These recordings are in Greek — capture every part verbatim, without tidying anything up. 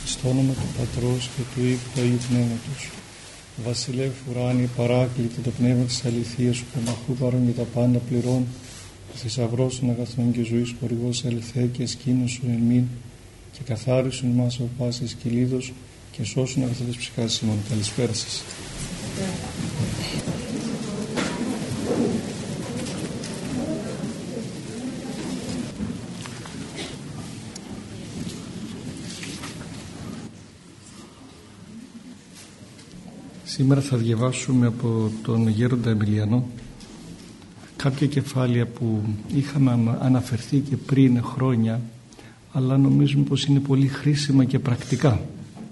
στο όνομα του Πατρός και του Υιού και του Αγίου Πνεύματος. Βασιλεύ ουράνιε παράκλητε το πνεύμα της αληθείας σου, πεμαχού παρών για τα πάντα πληρών, θησαυρός των αγαθών και ζωής χορηγός ελθέ και σκήνωσον εν μην και καθάρισον μας από πάσης κυλίδος και σώσουν αγαθές ψυχάς ημών. Καλησπέρα σας. Σήμερα θα διαβάσουμε από τον Γέροντα Εμιλιανό κάποια κεφάλαια που είχαμε αναφερθεί και πριν χρόνια, αλλά νομίζουμε πως είναι πολύ χρήσιμα και πρακτικά.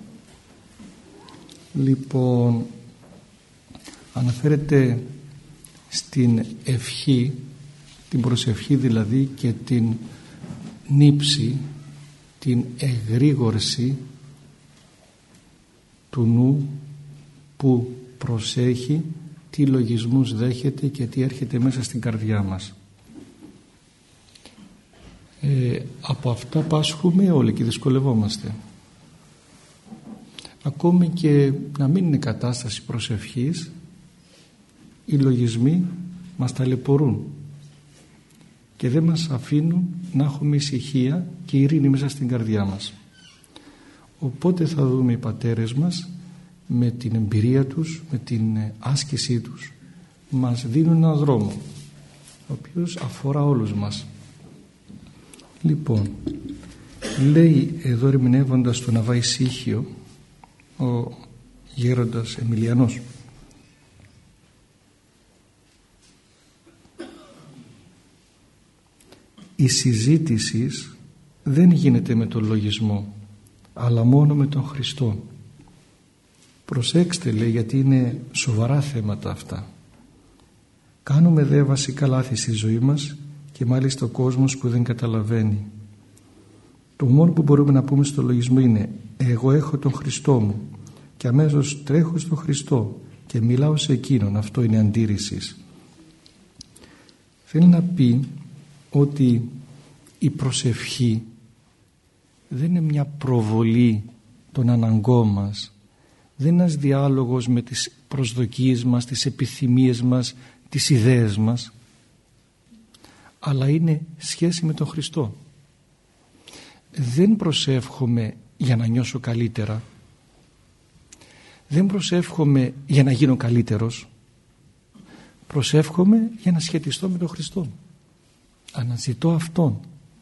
Λοιπόν, αναφέρεται στην ευχή, την προσευχή δηλαδή, και την νύψη, την εγρήγορση του νου που προσέχει τι λογισμούς δέχεται και τι έρχεται μέσα στην καρδιά μας. Ε, από αυτά πάσχουμε όλοι και δυσκολευόμαστε. Ακόμη και να μην είναι κατάσταση προσευχής, οι λογισμοί μας ταλαιπωρούν και δεν μας αφήνουν να έχουμε ησυχία και ειρήνη μέσα στην καρδιά μας. Οπότε θα δούμε οι πατέρες μας με την εμπειρία τους, με την άσκησή τους, μας δίνουν έναν δρόμο ο οποίος αφορά όλους μας. Λοιπόν, λέει εδώ ερμηνεύοντας τον Αββά Ησύχιο ο Γέροντας Εμιλιανός: η συζήτηση δεν γίνεται με τον λογισμό, αλλά μόνο με τον Χριστό. Προσέξτε, λέει, γιατί είναι σοβαρά θέματα αυτά. Κάνουμε δε βασικά λάθη στη ζωή μας και μάλιστα ο κόσμος που δεν καταλαβαίνει. Το μόνο που μπορούμε να πούμε στο λογισμό είναι εγώ έχω τον Χριστό μου και αμέσως τρέχω στον Χριστό και μιλάω σε εκείνον. Αυτό είναι αντίρρησης. Θέλει να πει ότι η προσευχή δεν είναι μια προβολή των αναγκών μας, δεν είναι ένας διάλογος με τις προσδοκίες μας, τις επιθυμίες μας, τις ιδέες μας, αλλά είναι σχέση με τον Χριστό. Δεν προσεύχομαι για να νιώσω καλύτερα, δεν προσεύχομαι για να γίνω καλύτερος, προσεύχομαι για να σχετιστώ με τον Χριστό, αναζητώ Αυτόν.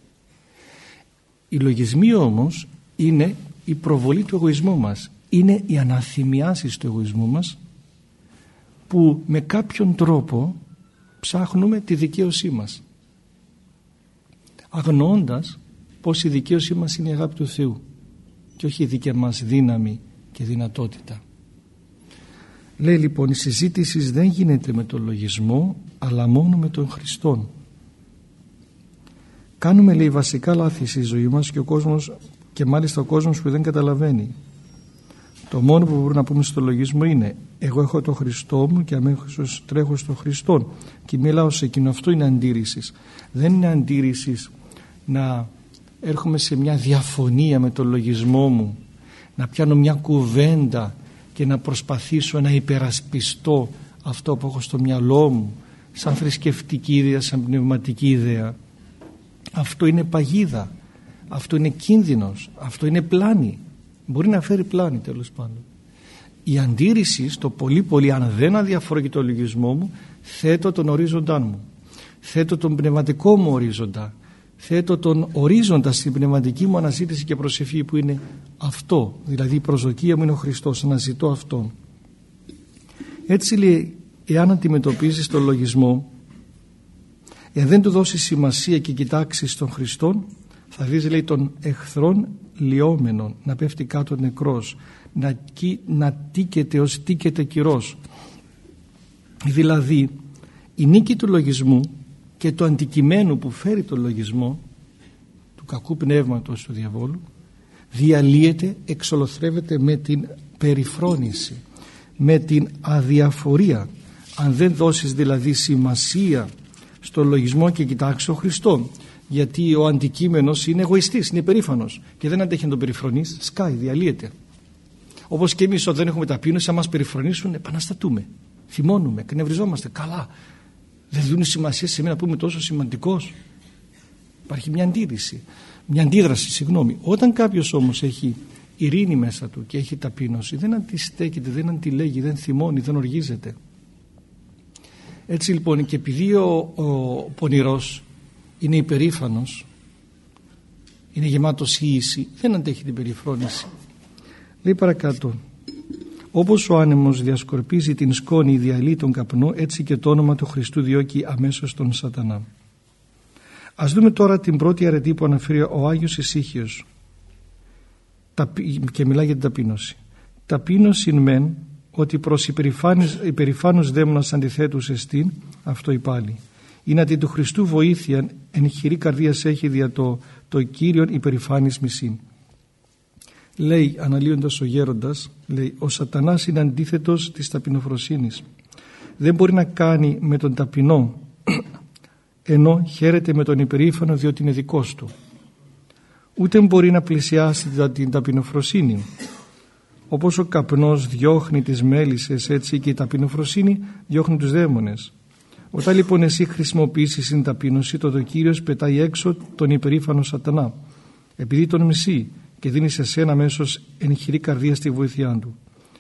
Οι λογισμοί όμως είναι η προβολή του εγωισμού μας, είναι οι αναθυμιάσεις του εγωισμού μας, που με κάποιον τρόπο ψάχνουμε τη δικαίωσή μας, αγνοώντας πως η δικαίωσή μας είναι η αγάπη του Θεού και όχι η δική μας δύναμη και δυνατότητα. Λέει λοιπόν, η συζήτηση δεν γίνεται με τον λογισμό, αλλά μόνο με τον Χριστόν. Κάνουμε, λέει, βασικά λάθη στη ζωή μας και ο κόσμος, και μάλιστα ο κόσμος που δεν καταλαβαίνει. Το μόνο που μπορούμε να πούμε στο λογισμό είναι εγώ έχω τον Χριστό μου και αμέσως τρέχω στον Χριστό και μιλάω σε εκείνο. Αυτό είναι αντίρρησης. Δεν είναι αντίρρησης να έρχομαι σε μια διαφωνία με τον λογισμό μου, να πιάνω μια κουβέντα και να προσπαθήσω να υπερασπιστώ αυτό που έχω στο μυαλό μου σαν θρησκευτική ιδέα, σαν πνευματική ιδέα. Αυτό είναι παγίδα, αυτό είναι κίνδυνος, αυτό είναι πλάνη. Μπορεί να φέρει πλάνη, τέλος πάντων. Η αντίρρηση στο πολύ πολύ, αν δεν αδιαφορώ και το λογισμό μου, θέτω τον ορίζοντά μου, θέτω τον πνευματικό μου ορίζοντα, θέτω τον ορίζοντα στην πνευματική μου αναζήτηση και προσευχή, που είναι αυτό, δηλαδή η προσδοκία μου είναι ο Χριστός, αναζητώ Αυτόν. Έτσι, λέει, εάν αντιμετωπίζεις τον λογισμό, εάν δεν του δώσεις σημασία και κοιτάξεις στον Χριστόν, θα δεις, λέει, τον εχθρόν λιόμενον να πέφτει κάτω νεκρός, να, να τίκεται ως τίκεται κυρός. Δηλαδή η νίκη του λογισμού και του αντικειμένου που φέρει το λογισμό, του κακού πνεύματος του διαβόλου, διαλύεται, εξολοθρεύεται με την περιφρόνηση, με την αδιαφορία. Αν δεν δώσεις δηλαδή σημασία στο λογισμό και κοιτάξεις τον Χριστό, γιατί ο αντικείμενος είναι εγωιστής, είναι περήφανος και δεν αντέχει να τον περιφρονείς, σκάει, διαλύεται. Όπως και εμείς όταν δεν έχουμε ταπείνωση, αν μας περιφρονήσουν, επαναστατούμε, θυμώνουμε, εκνευριζόμαστε. Καλά, δεν δίνουν σημασία σε μένα που είμαι τόσο σημαντικός. Υπάρχει μια αντίδραση, μια αντίδραση, συγγνώμη. Όταν κάποιος όμως έχει ειρήνη μέσα του και έχει ταπείνωση, δεν αντιστέκεται, δεν αντιλέγει, δεν θυμώνει, δεν οργίζεται. Έτσι λοιπόν, και επειδή ο, ο πονηρός είναι υπερήφανος, είναι γεμάτος ίηση, δεν αντέχει την περιφρόνηση. Λέει παρακάτω, όπως ο άνεμος διασκορπίζει την σκόνη, διαλύει τον καπνό, έτσι και το όνομα του Χριστού διώκει αμέσως τον σατανά. Ας δούμε τώρα την πρώτη αρετή που αναφέρει ο Άγιος Ησύχιος και μιλάει για την ταπείνωση. Ταπείνωση μεν, ότι προς υπερηφάνους δαίμονας αντιθέτους εστίν, αυτό υπάλληλοι. Είναι ότι του Χριστού βοήθεια εν χειρή καρδίας έχει δια το, το Κύριον υπερηφάνης μισήν. Λέει αναλύοντας ο γέροντας, λέει, ο σατανάς είναι αντίθετος της ταπεινοφροσύνης. Δεν μπορεί να κάνει με τον ταπεινό, ενώ χαίρεται με τον υπερήφανο διότι είναι δικός του. Ούτε μπορεί να πλησιάσει την ταπεινοφροσύνη. Όπως ο καπνός διώχνει τις μέλισσες, έτσι και η ταπεινοφροσύνη διώχνει τους δαίμονες. Όταν λοιπόν εσύ χρησιμοποιήσεις την ταπείνωση, τότε ο Κύριος πετάει έξω τον υπερήφανο σατανά, επειδή τον μισεί και δίνει σε σένα αμέσως εν χειρή καρδία στη βοήθειά του.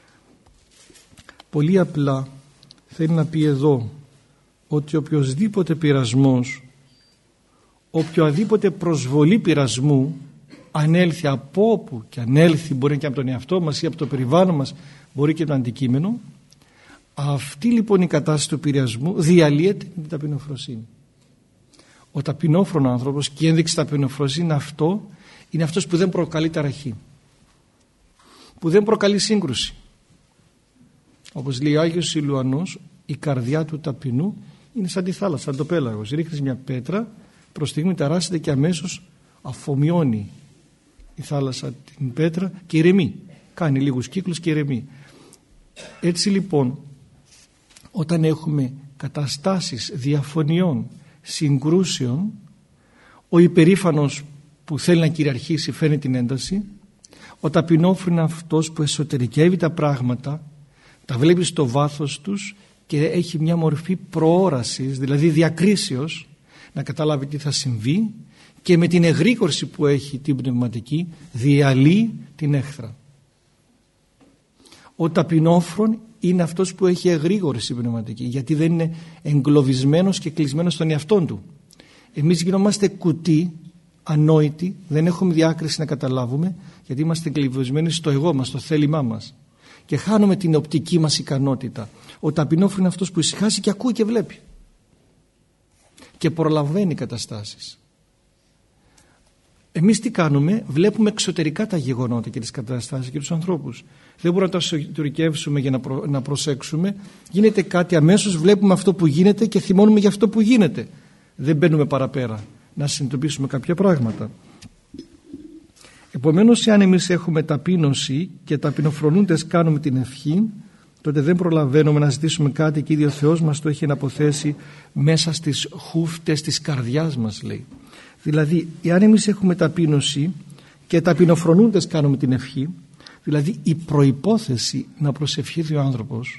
Πολύ απλά θέλει να πει εδώ ότι οποιοσδήποτε πειρασμός, οποιαδήποτε προσβολή πειρασμού, αν έλθει από όπου και αν έλθει, μπορεί και από τον εαυτό μας ή από το περιβάλλον μας, μπορεί και το αντικείμενο, αυτή λοιπόν η κατάσταση του πειρασμού διαλύεται με την ταπεινοφροσύνη. Ο ταπεινόφρονο άνθρωπος, και η ένδειξη ταπεινοφροσύνη είναι αυτό, είναι αυτός που δεν προκαλεί ταραχή, που δεν προκαλεί σύγκρουση. Όπως λέει ο Άγιος Σιλουανός, η καρδιά του ταπεινού είναι σαν τη θάλασσα, σαν το πέλαγος. Ρίχνεις μια πέτρα, προς στιγμή ταράσσεται και αμέσως αφομοιώνει η θάλασσα την πέτρα και ηρεμεί. Κάνει λίγους κύκλους και ηρεμεί. Έτσι λοιπόν, όταν έχουμε καταστάσεις διαφωνιών, συγκρούσεων, ο υπερήφανος που θέλει να κυριαρχήσει φέρνει την ένταση, ο ταπεινόφρονος είναι αυτός που εσωτερικεύει τα πράγματα, τα βλέπει στο βάθος τους και έχει μια μορφή προώρασης, δηλαδή διακρίσεως, να καταλάβει τι θα συμβεί, και με την εγρήγορση που έχει την πνευματική διαλύει την έχθρα. Ο ταπεινόφρον είναι αυτός που έχει εγρήγορση πνευματική, γιατί δεν είναι εγκλωβισμένος και κλεισμένος στον εαυτόν του. Εμείς γινόμαστε κουτί, ανόητοι, δεν έχουμε διάκριση να καταλάβουμε, γιατί είμαστε εγκλωβισμένοι στο εγώ μας, στο θέλημά μας, και χάνουμε την οπτική μας ικανότητα. Ο ταπεινόφρον είναι αυτός που ησυχάζει και ακούει και βλέπει και προλαβαίνει καταστάσεις. Εμείς τι κάνουμε? Βλέπουμε εξωτερικά τα γεγονότα και τις καταστάσεις και τους ανθρώπους. Δεν μπορούμε να τα εσωτερικεύσουμε για να, προ, να προσέξουμε. Γίνεται κάτι, αμέσως βλέπουμε αυτό που γίνεται και θυμώνουμε για αυτό που γίνεται. Δεν μπαίνουμε παραπέρα να συνειδητοποιήσουμε κάποια πράγματα. Επομένως, εάν εμείς έχουμε ταπείνωση και ταπεινοφρονούντες κάνουμε την ευχή, τότε δεν προλαβαίνουμε να ζητήσουμε κάτι και ήδη ο Θεός μας το έχει αναποθέσει μέσα στις χούφτες της καρδιάς μας, λέει. Δηλαδή, εάν εμείς έχουμε ταπείνωση και ταπεινοφρονούντες κάνουμε την ευχή, δηλαδή η προϋπόθεση να προσευχηθεί ο άνθρωπος,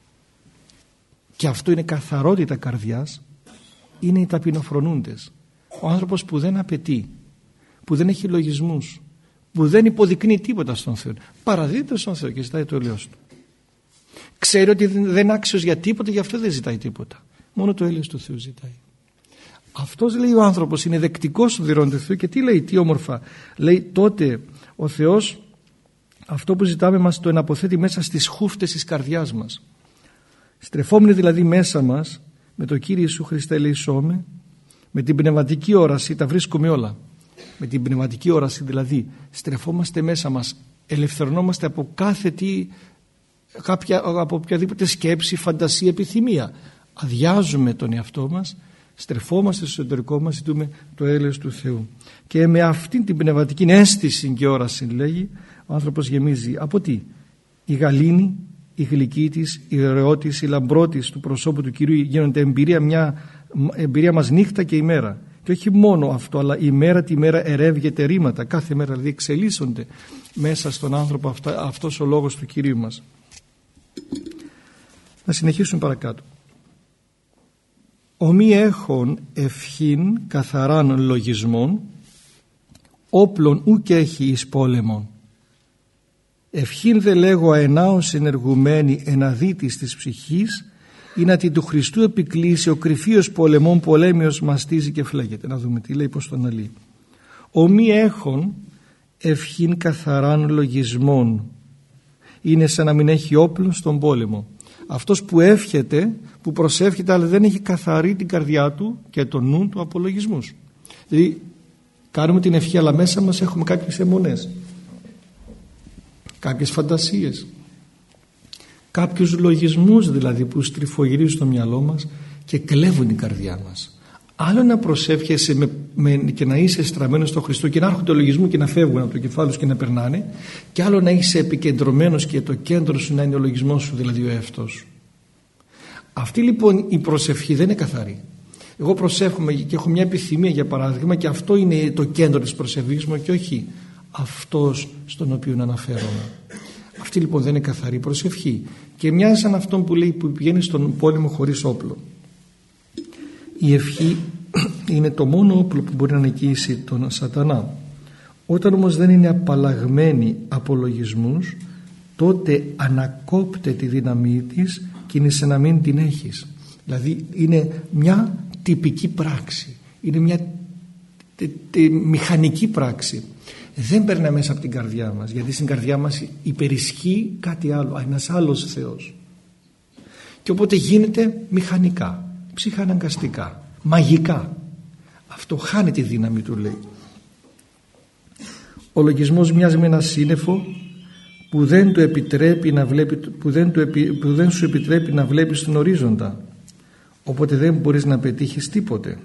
και αυτό είναι καθαρότητα καρδιάς, είναι οι ταπεινοφρονούντες. Ο άνθρωπος που δεν απαιτεί, που δεν έχει λογισμούς, που δεν υποδεικνύει τίποτα στον Θεό, παραδίδεται στον Θεό και ζητάει το έλεος του. Ξέρει ότι δεν άξιος για τίποτα, γι' αυτό δεν ζητάει τίποτα. Μόνο το έλεος του Θεού ζητάει. Αυτός, λέει, ο άνθρωπος είναι δεκτικός των δειρών του Θεού. Και τι λέει, τι όμορφα λέει, τότε ο Θεός αυτό που ζητάμε μας το εναποθέτει μέσα στις χούφτες της καρδιάς μας. Στρεφόμενοι δηλαδή μέσα μας με το Κύριε Ιησού Χριστέ ελεησόμε, με την πνευματική όραση τα βρίσκουμε όλα. Με την πνευματική όραση δηλαδή στρεφόμαστε μέσα μας, ελευθερωνόμαστε από κάθε τι, κάποια, από οποιαδήποτε σκέψη, φαντασία, επιθυμία. Αδειάζουμε τον εαυτό μας, στρεφόμαστε στο εσωτερικό μας, ζητούμε το έλεος του Θεού. Και με αυτήν την πνευματική αίσθηση και όραση, λέγει, ο άνθρωπος γεμίζει από τι? Η γαλήνη, η γλυκή της, η ωραιότης, η λαμπρότης του προσώπου του Κυρίου γίνονται εμπειρία, μια εμπειρία μας νύχτα και ημέρα. Και όχι μόνο αυτό, αλλά η μέρα τη μέρα ερεύγεται ρήματα, κάθε μέρα δηλαδή εξελίσσονται μέσα στον άνθρωπο αυτά, αυτός ο λόγος του Κυρίου μας. Να συνεχίσουμε παρακάτω. Ομοί έχων ευχήν καθαράν λογισμών, όπλων ουκ έχει εις πόλεμον. Ευχήν δε λέγω αενάως ενεργουμένη εναδίτης της ψυχής, ή να την του Χριστού επικλήσει ο κρυφίος πολεμών πολέμιος μαστίζει και φλέγεται. Να δούμε τι λέει, πως τον αλεί. Ομοί έχων ευχήν καθαράν λογισμών, είναι σαν να μην έχει όπλο στον πόλεμο. Αυτός που εύχεται, που προσεύχεται, αλλά δεν έχει καθαρή την καρδιά του και τον νου του από λογισμούς. Δηλαδή κάνουμε την ευχή, αλλά μέσα μας έχουμε κάποιες αιμονές, κάποιες φαντασίες, κάποιους λογισμούς δηλαδή που στριφογυρίζουν στο μυαλό μας και κλέβουν την καρδιά μας. Άλλο να προσεύχεσαι με, με, και να είσαι στραμμένος στο Χριστό και να έρχονται λογισμού και να φεύγουν από το κεφάλι σου και να περνάνε, και άλλο να είσαι επικεντρωμένος και το κέντρο σου να είναι ο λογισμός σου, δηλαδή ο εαυτός σου. Αυτή λοιπόν η προσευχή δεν είναι καθαρή. Εγώ προσεύχομαι και έχω μια επιθυμία, για παράδειγμα, και αυτό είναι το κέντρο της προσευχής μου και όχι αυτός στον οποίο αναφέρομαι. Αυτή λοιπόν δεν είναι καθαρή προσευχή και μοιάζει σαν αυτόν που λέει που πηγαίνει στον πόλεμο χωρίς όπλο. Η ευχή είναι το μόνο όπλο που μπορεί να νικήσει τον σατανά. Όταν όμως δεν είναι απαλλαγμένη από λογισμούς, τότε ανακόπτε τη δύναμή της και είναι σαν να μην την έχεις. Δηλαδή είναι μια τυπική πράξη, είναι μια τε, τε, μηχανική πράξη. Δεν περνά μέσα από την καρδιά μας, γιατί στην καρδιά μας υπερισχύει κάτι άλλο, ένας άλλος Θεός. Και οπότε γίνεται μηχανικά, ψυχαναγκαστικά, μαγικά. Αυτό χάνει τη δύναμη του, λέει. Ο λογισμός μοιάζει με ένα σύννεφο που δεν, του επιτρέπει να βλέπει, που, δεν του, που δεν σου επιτρέπει να βλέπεις τον ορίζοντα, οπότε δεν μπορείς να πετύχεις τίποτε.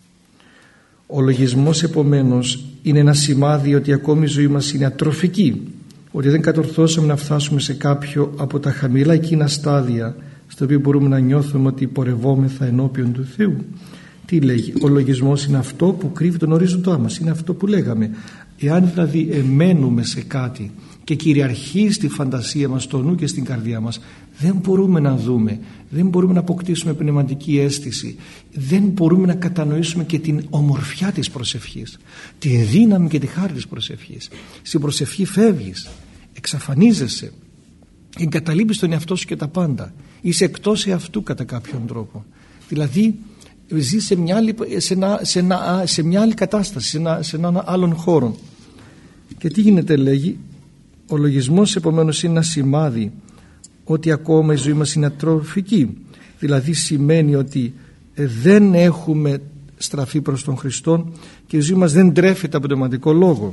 Ο λογισμός επομένως είναι ένα σημάδι ότι ακόμη η ζωή μας είναι ατροφική, ότι δεν κατορθώσαμε να φτάσουμε σε κάποιο από τα χαμηλά εκείνα στάδια στο οποίο μπορούμε να νιώθουμε ότι πορευόμεθα ενώπιον του Θεού. Τι λέγει? Ο λογισμός είναι αυτό που κρύβει τον ορίζοντά μας, είναι αυτό που λέγαμε. Εάν δηλαδή εμένουμε σε κάτι και κυριαρχεί στη φαντασία μας, στο νου και στην καρδιά μας, δεν μπορούμε να δούμε, δεν μπορούμε να αποκτήσουμε πνευματική αίσθηση, δεν μπορούμε να κατανοήσουμε και την ομορφιά της προσευχής, τη δύναμη και τη χάρη της προσευχής. Στην προσευχή φεύγεις, εξαφανίζεσαι, εγκαταλείπεις τον εαυτό σου και τα πάντα, είσαι εκτός εαυτού κατά κάποιον τρόπο. Δηλαδή ζεις σε μια άλλη, σε ένα, σε ένα, σε μια άλλη κατάσταση, σε, ένα, σε έναν άλλον χώρο. Και τι γίνεται, λέγει? Ο λογισμός επομένως είναι ένα σημάδι ότι ακόμα η ζωή μας είναι ατροφική. Δηλαδή σημαίνει ότι δεν έχουμε στραφεί προς τον Χριστό και η ζωή μας δεν τρέφεται από πνευματικό λόγο.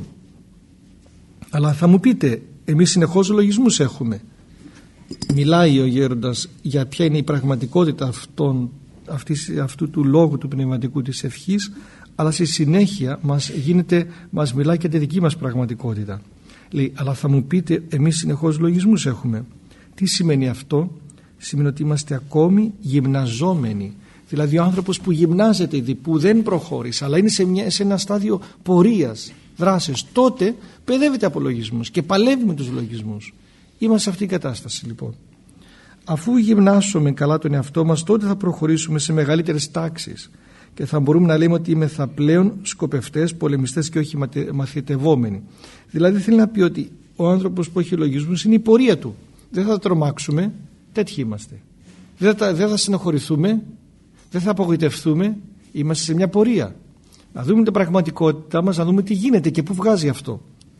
Αλλά θα μου πείτε, εμείς συνεχώς λογισμούς έχουμε. Μιλάει ο γέροντας για ποια είναι η πραγματικότητα αυτών, αυτής, αυτού του λόγου του πνευματικού της ευχής, αλλά στη συνέχεια μας, γίνεται, μας μιλάει και τη δική μας πραγματικότητα. Λέει, αλλά θα μου πείτε, εμείς συνεχώς λογισμούς έχουμε. Τι σημαίνει αυτό? Σημαίνει ότι είμαστε ακόμη γυμναζόμενοι. Δηλαδή ο άνθρωπος που γυμνάζεται ήδη, που δεν προχώρησε, αλλά είναι σε, μια, σε ένα στάδιο πορείας, δράσης, τότε παιδεύεται από λογισμούς και παλεύει με τους λογισμούς. Είμαστε σε αυτήν την κατάσταση λοιπόν. Αφού γυμνάσουμε καλά τον εαυτό μας, τότε θα προχωρήσουμε σε μεγαλύτερες τάξεις και θα μπορούμε να λέμε ότι είμαστε πλέον σκοπευτές, πολεμιστές και όχι μαθητευόμενοι. Δηλαδή θέλει να πει ότι ο άνθρωπος που έχει λογισμούς είναι η πορεία του. Δεν θα τρομάξουμε, τέτοιοι είμαστε. Δεν θα, δεν θα συνοχωρηθούμε, δεν θα απογοητευτούμε, είμαστε σε μια πορεία. Να δούμε την πραγματικότητά μας, να δούμε τι γίνεται και πού βγάζει αυτό.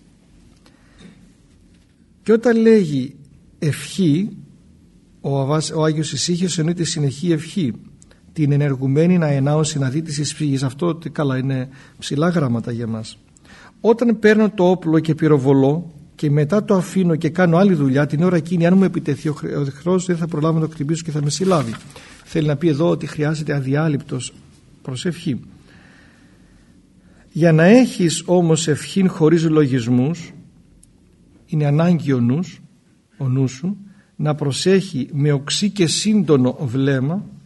Και όταν λέγει ευχή, ο, ο Άγιος Ησύχιος εννοεί τη συνεχή ευχή, την ενεργουμένη να ενάωση να δει της ψυχής. Αυτό καλά είναι ψηλά γράμματα για μας. Όταν παίρνω το όπλο και πυροβολώ και μετά το αφήνω και κάνω άλλη δουλειά, την ώρα εκείνη αν μου επιτεθεί ο εχθρός δεν θα προλάβω να το χτυπήσω και θα με συλλάβει. Θέλει να πει εδώ ότι χρειάζεται αδιάλειπτος προσευχή. Για να έχεις όμως ευχήν χωρίς λογισμούς, είναι ανάγκη ο νους, ο νους σου να προσέχει με οξύ και σύντονο βλέμμα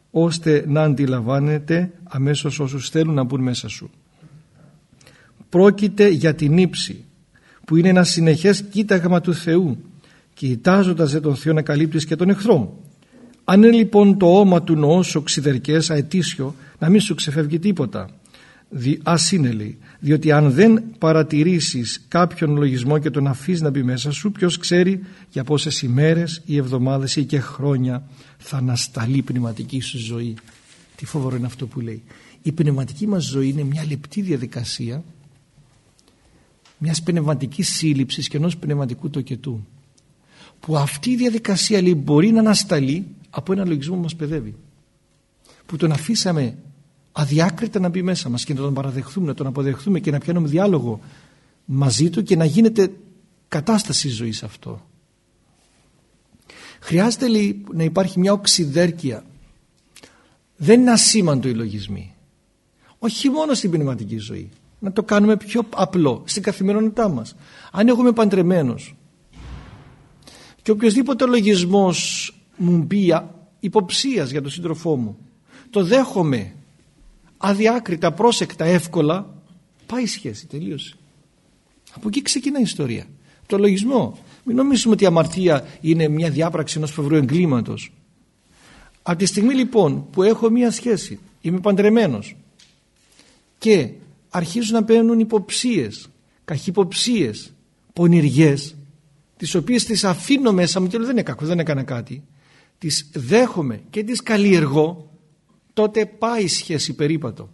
ώστε να αντιλαμβάνεται αμέσως όσους θέλουν να μπουν μέσα σου. Πρόκειται για την ύψη, που είναι ένα συνεχές κοίταγμα του Θεού, κοιτάζοντας δε τον Θεό να καλύπτεις και τον εχθρό. Αν είναι λοιπόν το όμα του νοώσου ξυδερκές αετήσιο, να μην σου ξεφεύγει τίποτα. Δι, ας είναι, λέει, διότι αν δεν παρατηρήσεις κάποιον λογισμό και τον αφήσεις να μπει μέσα σου, ποιος ξέρει για πόσες ημέρες ή εβδομάδες ή και χρόνια θα ανασταλεί η πνευματική σου ζωή. Τι φοβερό είναι αυτό που λέει. Η πνευματική μας ζωή είναι μια λεπτή διαδικασία μιας πνευματικής σύλληψης και ενός πνευματικού τοκετού, που αυτή η διαδικασία, λέει, μπορεί να ανασταλεί από ένα λογισμό που μας παιδεύει, που τον αφήσαμε αδιάκριτα να μπει μέσα μας και να τον παραδεχθούμε, να τον αποδεχθούμε και να πιάνουμε διάλογο μαζί του και να γίνεται κατάσταση ζωής αυτό. Χρειάζεται, λέει, να υπάρχει μια οξυδέρκεια. Δεν είναι ασήμαντο οι λογισμοί, όχι μόνο στην πνευματική ζωή. Να το κάνουμε πιο απλό στην καθημερινότητά μας. Αν εγώ είμαι παντρεμένος και οποιοσδήποτε λογισμός μου μπει υποψίας για τον σύντροφό μου, το δέχομαι αδιάκριτα, πρόσεκτα, εύκολα, πάει η σχέση, τελείωσε. Από εκεί ξεκινά η ιστορία. Το λογισμό. Μην νομίζουμε ότι η αμαρτία είναι μια διάπραξη ενός φευρού εγκλήματος. Από τη στιγμή λοιπόν που έχω μια σχέση, είμαι παντρεμένος και αρχίζουν να παίρνουν υποψίες, καχυποψίες, πονηριές, τις οποίες τις αφήνω μέσα μου και λέω δεν είναι κακό, δεν έκανα κάτι, τις δέχομαι και τις καλλιεργώ, τότε πάει η σχέση περίπατο.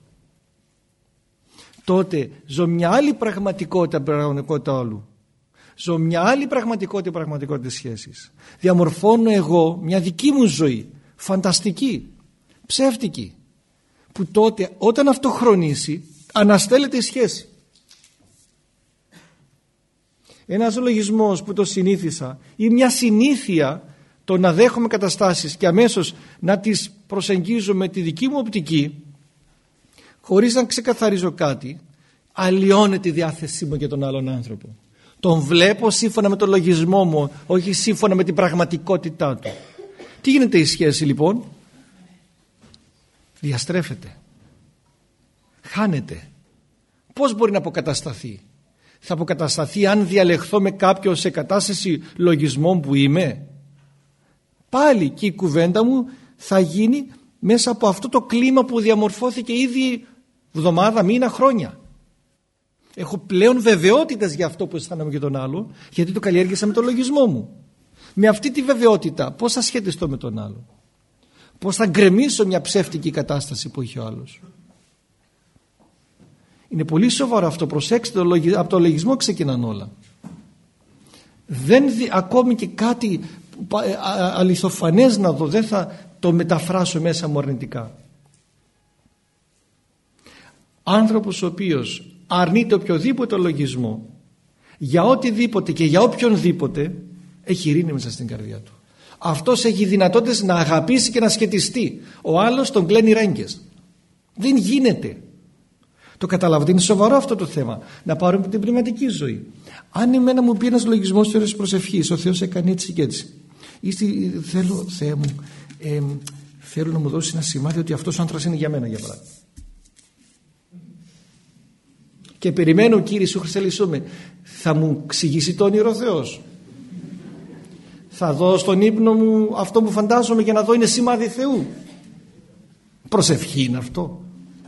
Τότε ζω μια άλλη πραγματικότητα, πραγματικότητα όλου. Ζω μια άλλη πραγματικότητα, πραγματικότητα της σχέσης. Διαμορφώνω εγώ μια δική μου ζωή, φανταστική, ψεύτικη, που τότε όταν αυτό χρονίσει αναστέλλεται η σχέση. Ένας λογισμός που το συνήθισα ή μια συνήθεια, το να δέχομαι καταστάσεις και αμέσως να τις προσεγγίζω με τη δική μου οπτική, χωρίς να ξεκαθαρίζω κάτι, αλλοιώνει τη διάθεσή μου για τον άλλον άνθρωπο. Τον βλέπω σύμφωνα με τον λογισμό μου, όχι σύμφωνα με την πραγματικότητά του. Τι γίνεται η σχέση λοιπόν? Διαστρέφεται, χάνεται. Πώς μπορεί να αποκατασταθεί? Θα αποκατασταθεί αν διαλεχθώ με κάποιον σε κατάσταση λογισμών που είμαι? Πάλι και η κουβέντα μου θα γίνει μέσα από αυτό το κλίμα που διαμορφώθηκε ήδη εβδομάδα, μήνα, χρόνια. Έχω πλέον βεβαιότητες για αυτό που αισθάνομαι για τον άλλο, γιατί το καλλιέργησα με τον λογισμό μου. Με αυτή τη βεβαιότητα πώς θα σχετιστώ με τον άλλο? Πώς θα γκρεμίσω μια ψεύτικη κατάσταση που έχει ο άλλος? Είναι πολύ σοβαρό αυτό, προσέξτε, από το λογισμό ξεκινάν όλα. Δεν δι, ακόμη και κάτι αληθοφανές να δω, δεν θα το μεταφράσω μέσα μου αρνητικά. Άνθρωπος ο οποίος αρνείται οποιοδήποτε λογισμό για οτιδήποτε και για οποιονδήποτε, έχει ειρήνη μέσα στην καρδιά του. Αυτός έχει δυνατότητες να αγαπήσει και να σχετιστεί. Ο άλλος τον κλαίνει ρέγγες. Δεν γίνεται. Το καταλαβαίνετε, είναι σοβαρό αυτό το θέμα. Να πάρουμε την πνευματική ζωή. Αν εμένα μου πει ένας λογισμός της ώρας προσευχής, ο Θεός έκανε έτσι και έτσι, ή στη, θέλω, Θεέ μου, ε, θέλω να μου δώσει ένα σημάδι ότι αυτός ο άντρας είναι για μένα, για παράδειγμα. Και περιμένω, Κύριε Σου Χριστέ, θα μου εξηγήσει το όνειρο ο Θεός? Θα δω στον ύπνο μου αυτό που φαντάζομαι για να δω είναι σημάδι Θεού? Προσευχή είναι αυτό?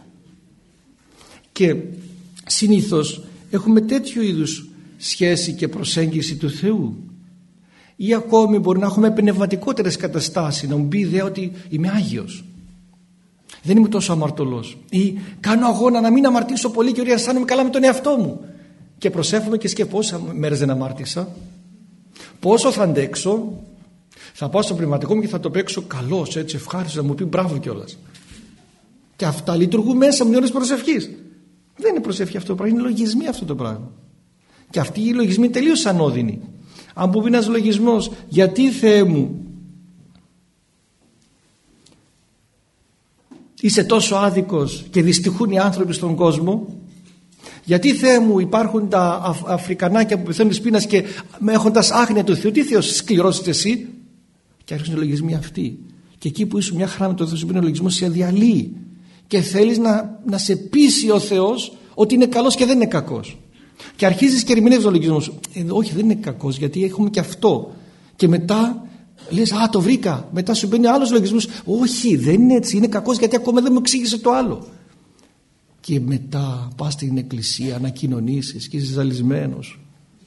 Και συνήθως έχουμε τέτοιου είδους σχέση και προσέγγιση του Θεού. Ή ακόμη μπορεί να έχουμε πνευματικότερες καταστάσεις, να μου πει ιδέα ότι είμαι Άγιος, δεν είμαι τόσο αμαρτωλός, ή κάνω αγώνα να μην αμαρτήσω πολύ και ωραία, αισθάνομαι καλά με τον εαυτό μου, και προσεύχομαι και σκέφτομαι πόσες μέρες δεν αμάρτησα, πόσο θα αντέξω, θα πάω στο πνευματικό μου και θα το παίξω καλώς, έτσι ευχάριστο, να μου πει μπράβο κιόλας. Και αυτά λειτουργούν μέσα μου ώρες προσευχής. Δεν είναι προσευχή αυτό το πράγμα, είναι λογισμοί αυτό το πράγμα. Και αυτοί οι λογισμοί είναι τελείως ανώδυνοι. Αν μου πει ένας λογισμός, γιατί Θεέ μου είσαι τόσο άδικος και δυστυχούν οι άνθρωποι στον κόσμο, γιατί Θεέ μου υπάρχουν τα Αφ, Αφρικανάκια που πεθαίνουν της πείνας και έχοντας άγνοια του Θεού, τι Θεός σκληρώσεις εσύ? Και άρχισαν οι λογισμοί αυτοί. Και εκεί που είσαι μια χαρά με τον Θεό, ο λογισμός σε διαλύει και θέλεις να, να σε πείσει ο Θεός ότι είναι καλός και δεν είναι κακός. Και αρχίζεις και ερμηνεύεις τον λογισμό σου. Ε, όχι, δεν είναι κακός, γιατί έχουμε και αυτό. Και μετά λες, α, το βρήκα. Μετά σου μπαίνει άλλος λογισμός. Όχι, δεν είναι έτσι. Είναι κακός γιατί ακόμα δεν μου εξήγησε το άλλο. Και μετά πας στην εκκλησία να κοινωνήσεις και είσαι ζαλισμένος.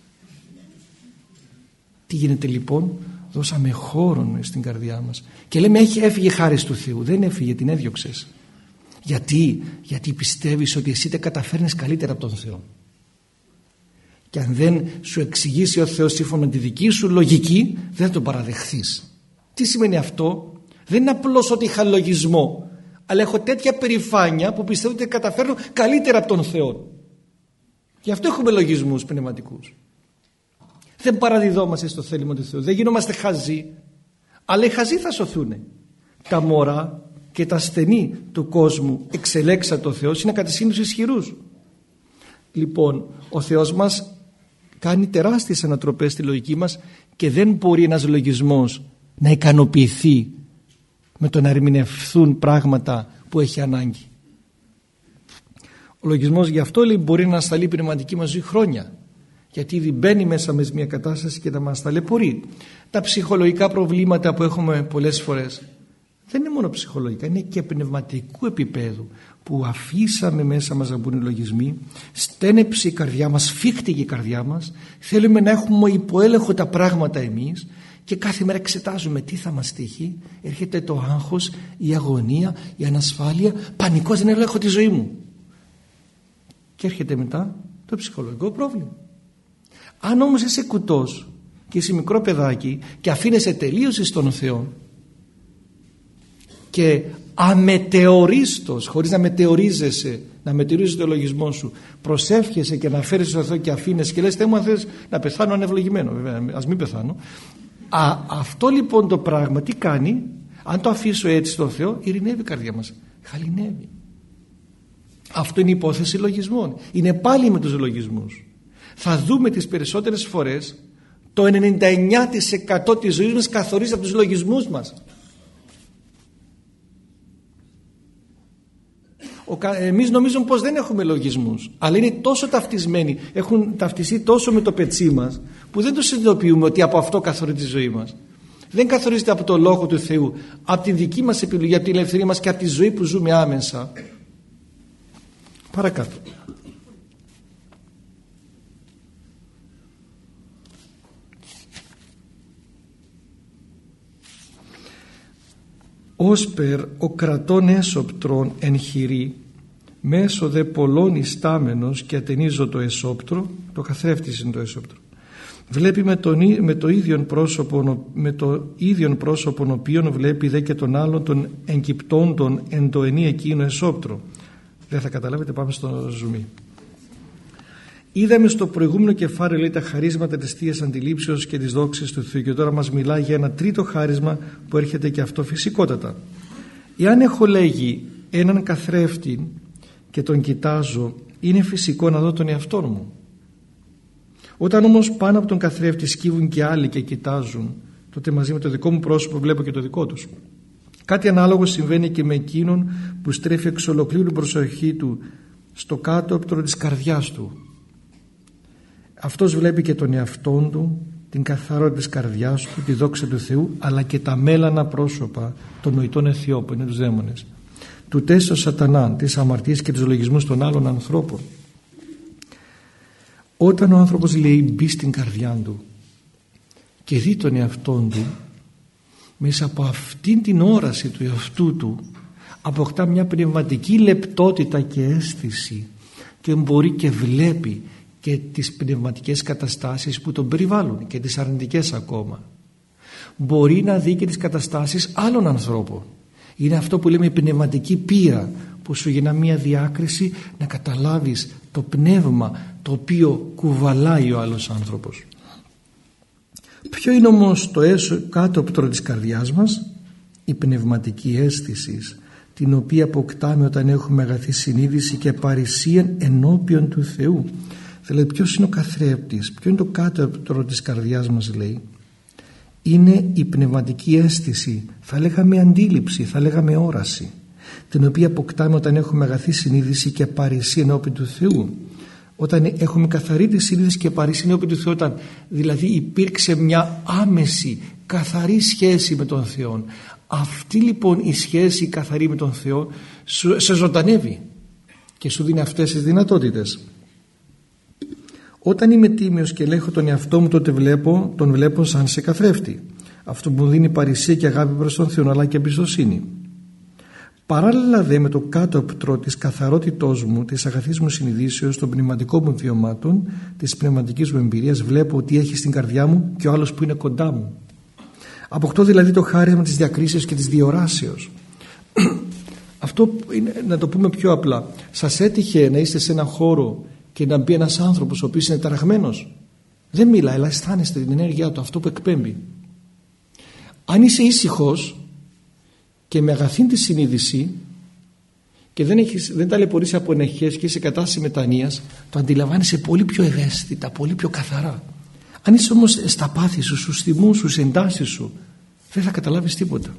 Τι γίνεται λοιπόν? Δώσαμε χώρο στην καρδιά μας και λέμε, έχει, έφυγε χάρις του Θεού. Δεν έφυγε, την έδιωξες. Γιατί? Γιατί πιστεύεις ότι εσύ δεν καταφέρνεις καλύτερα από τον Θεό. Και αν δεν σου εξηγήσει ο Θεός σύμφωνα με τη δική σου λογική, δεν θα τον παραδεχθείς. Τι σημαίνει αυτό? Δεν είναι απλώς ότι είχα λογισμό, αλλά έχω τέτοια περηφάνεια που πιστεύω ότι καταφέρνω καλύτερα από τον Θεό. Γι' αυτό έχουμε λογισμούς πνευματικούς. Δεν παραδιδόμαστε στο θέλημα του Θεού, δεν γινόμαστε χαζοί, αλλά οι χαζοί θα σωθούν. Τα μωρά και τα ασθενή του κόσμου εξελέξα το Θεός είναι κατά σύνους ισχυρούς. Λοιπόν, ο Θεός μας κάνει τεράστιες ανατροπές στη λογική μας και δεν μπορεί ένας λογισμός να ικανοποιηθεί με το να ερμηνευθούν πράγματα που έχει ανάγκη. Ο λογισμός γι' αυτό, λέει, μπορεί να σταλεί η πνευματική μας ζωή χρόνια, γιατί ήδη μπαίνει μέσα με μια κατάσταση και να μας ταλαιπωρεί. Τα ψυχολογικά προβλήματα που έχουμε πολλές φορές δεν είναι μόνο ψυχολογικά, είναι και πνευματικού επίπεδου, που αφήσαμε μέσα μας να μπουν οι λογισμοί, στένεψε η καρδιά μας, σφίχτηκε η καρδιά μας, θέλουμε να έχουμε υποέλεγχο τα πράγματα εμείς και κάθε μέρα εξετάζουμε τι θα μας τύχει. Έρχεται το άγχος, η αγωνία, η ανασφάλεια, πανικός, δεν ελέγχω τη ζωή μου. Και έρχεται μετά το ψυχολογικό πρόβλημα. Αν όμως είσαι κουτός και είσαι μικρό παιδάκι και αφήνεσαι τελείως στον Θεό και αμετεωρίστος, χωρίς να μετεωρίζεσαι, να μετεωρίζεις το λογισμό σου, προσεύχεσαι και να φέρεις στον Θεό και αφήνεσαι και λες, Θεέ μου, αν θες να πεθάνω ανευλογημένο, βέβαια, ας μην πεθάνω. Α, αυτό λοιπόν το πράγμα τι κάνει? Αν το αφήσω έτσι στον Θεό, ειρηνεύει η καρδιά μας, χαλινεύει. Αυτό είναι η υπόθεση λογισμών. Είναι πάλι με τους λογισμούς. Θα δούμε τις περισσότερες φορές το ενενήντα εννιά τοις εκατό της ζωής μας καθορίζεται από τους λογισμούς μας. Εμείς νομίζουμε πως δεν έχουμε λογισμούς, αλλά είναι τόσο ταυτισμένοι, έχουν ταυτιστεί τόσο με το πετσί μας, που δεν το συνειδητοποιούμε ότι από αυτό καθορίζει τη ζωή μας. Δεν καθορίζεται από το Λόγο του Θεού, από τη δική μας επιλογή, από την ελευθερία μας και από τη ζωή που ζούμε άμεσα. Παρακάτω. Όσπερ ο κρατών έσωπτρον εν χειρή, μέσω δε πολλών ιστάμενος και ατενίζω το εσώπτρο, το καθρέφτης είναι το εσώπτρο. Βλέπει με, τον, με το ίδιον πρόσωπον, με το ίδιον πρόσωπον οποίον βλέπει δε και τον άλλον των εγκυπτόντων εν το ενή εκείνο εσώπτρο. Δεν θα καταλάβετε, πάμε στο ζουμί. Είδαμε στο προηγούμενο κεφάλαιο, λέει, τα χαρίσματα της Θείας Αντιλήψεως και της δόξης του Θεού, και τώρα μας μιλάει για ένα τρίτο χάρισμα που έρχεται και αυτό φυσικότατα. Εάν έχω, λέγει, έναν καθρέφτη και τον κοιτάζω, είναι φυσικό να δω τον εαυτό μου. Όταν όμως πάνω από τον καθρέφτη σκύβουν και άλλοι και κοιτάζουν, τότε μαζί με το δικό μου πρόσωπο βλέπω και το δικό τους. Κάτι ανάλογο συμβαίνει και με εκείνον που στρέφει εξ ολοκλήρου την προσοχή του στο κάτωπτρο της καρδιάς του. Αυτός βλέπει και τον εαυτόν του, την καθαρότητα της καρδιάς του, τη δόξα του Θεού, αλλά και τα μέλανα πρόσωπα των νοητών αιθιώπων, είναι τους δαίμονες, του τέστο σατανά, της αμαρτίας και τους λογισμούς των άλλων ανθρώπων. Όταν ο άνθρωπος, λέει, μπει στην καρδιά του και δει τον εαυτόν του, μέσα από αυτήν την όραση του εαυτού του αποκτά μια πνευματική λεπτότητα και αίσθηση και μπορεί και βλέπει και τις πνευματικές καταστάσεις που τον περιβάλλουν και τις αρνητικές ακόμα. Μπορεί να δει και τις καταστάσεις άλλων ανθρώπων. Είναι αυτό που λέμε η πνευματική πείρα, που σου γεννά μια διάκριση να καταλάβεις το πνεύμα το οποίο κουβαλάει ο άλλος άνθρωπος. Ποιο είναι όμως το έσω κάτωπτρο της καρδιάς μας? Η πνευματική αίσθηση, την οποία αποκτάμε όταν έχουμε αγαθή συνείδηση και παρησίαν ενώπιον του Θεού. Δηλαδή, ποιος είναι ο καθρέπτης, ποιο είναι το κάτωπτρο της καρδιάς μας, λέει? είναι η πνευματική αίσθηση, θα λέγαμε αντίληψη, θα λέγαμε όραση, την οποία αποκτάμε όταν έχουμε αγαθή συνείδηση και παρησία ενώπιον του Θεού. Όταν έχουμε καθαρή τη συνείδηση και παρησία ενώπιον του Θεού, όταν δηλαδή υπήρξε μια άμεση καθαρή σχέση με τον Θεό. Αυτή λοιπόν η σχέση καθαρή με τον Θεό σε ζωντανεύει και σου δίνει αυτές τις δυνατότητες. Όταν είμαι τίμιος και ελέγχω τον εαυτό μου, τότε βλέπω, τον βλέπω σαν σε καθρέφτη. Αυτό μου δίνει παρησία και αγάπη προς τον Θεό, αλλά και εμπιστοσύνη. Παράλληλα δε με το κάτωπτρο της καθαρότητός μου, της αγαθής μου συνειδήσεως, των πνευματικών μου βιωμάτων, της πνευματικής μου εμπειρίας, βλέπω ότι έχει στην καρδιά μου και ο άλλος που είναι κοντά μου. Αποκτώ δηλαδή το χάρισμα της διακρίσεως και της διοράσεως. Αυτό είναι, να το πούμε πιο απλά. Σας έτυχε να είστε σε έναν χώρο και να μπει ένας άνθρωπος ο οποίος είναι ταραγμένος? Δεν μιλάει, αλλά αισθάνεστε την ενέργειά του, αυτό που εκπέμπει. Αν είσαι ήσυχος και με αγαθήν τη συνείδηση και δεν, έχεις, δεν ταλαιπωρείς από ενεχές και είσαι κατάσταση μετανοίας, το αντιλαμβάνεσαι πολύ πιο ευαίσθητα, πολύ πιο καθαρά. Αν είσαι όμως στα πάθη σου, στους θυμούς σου, στις εντάσεις σου, δεν θα καταλάβεις τίποτα.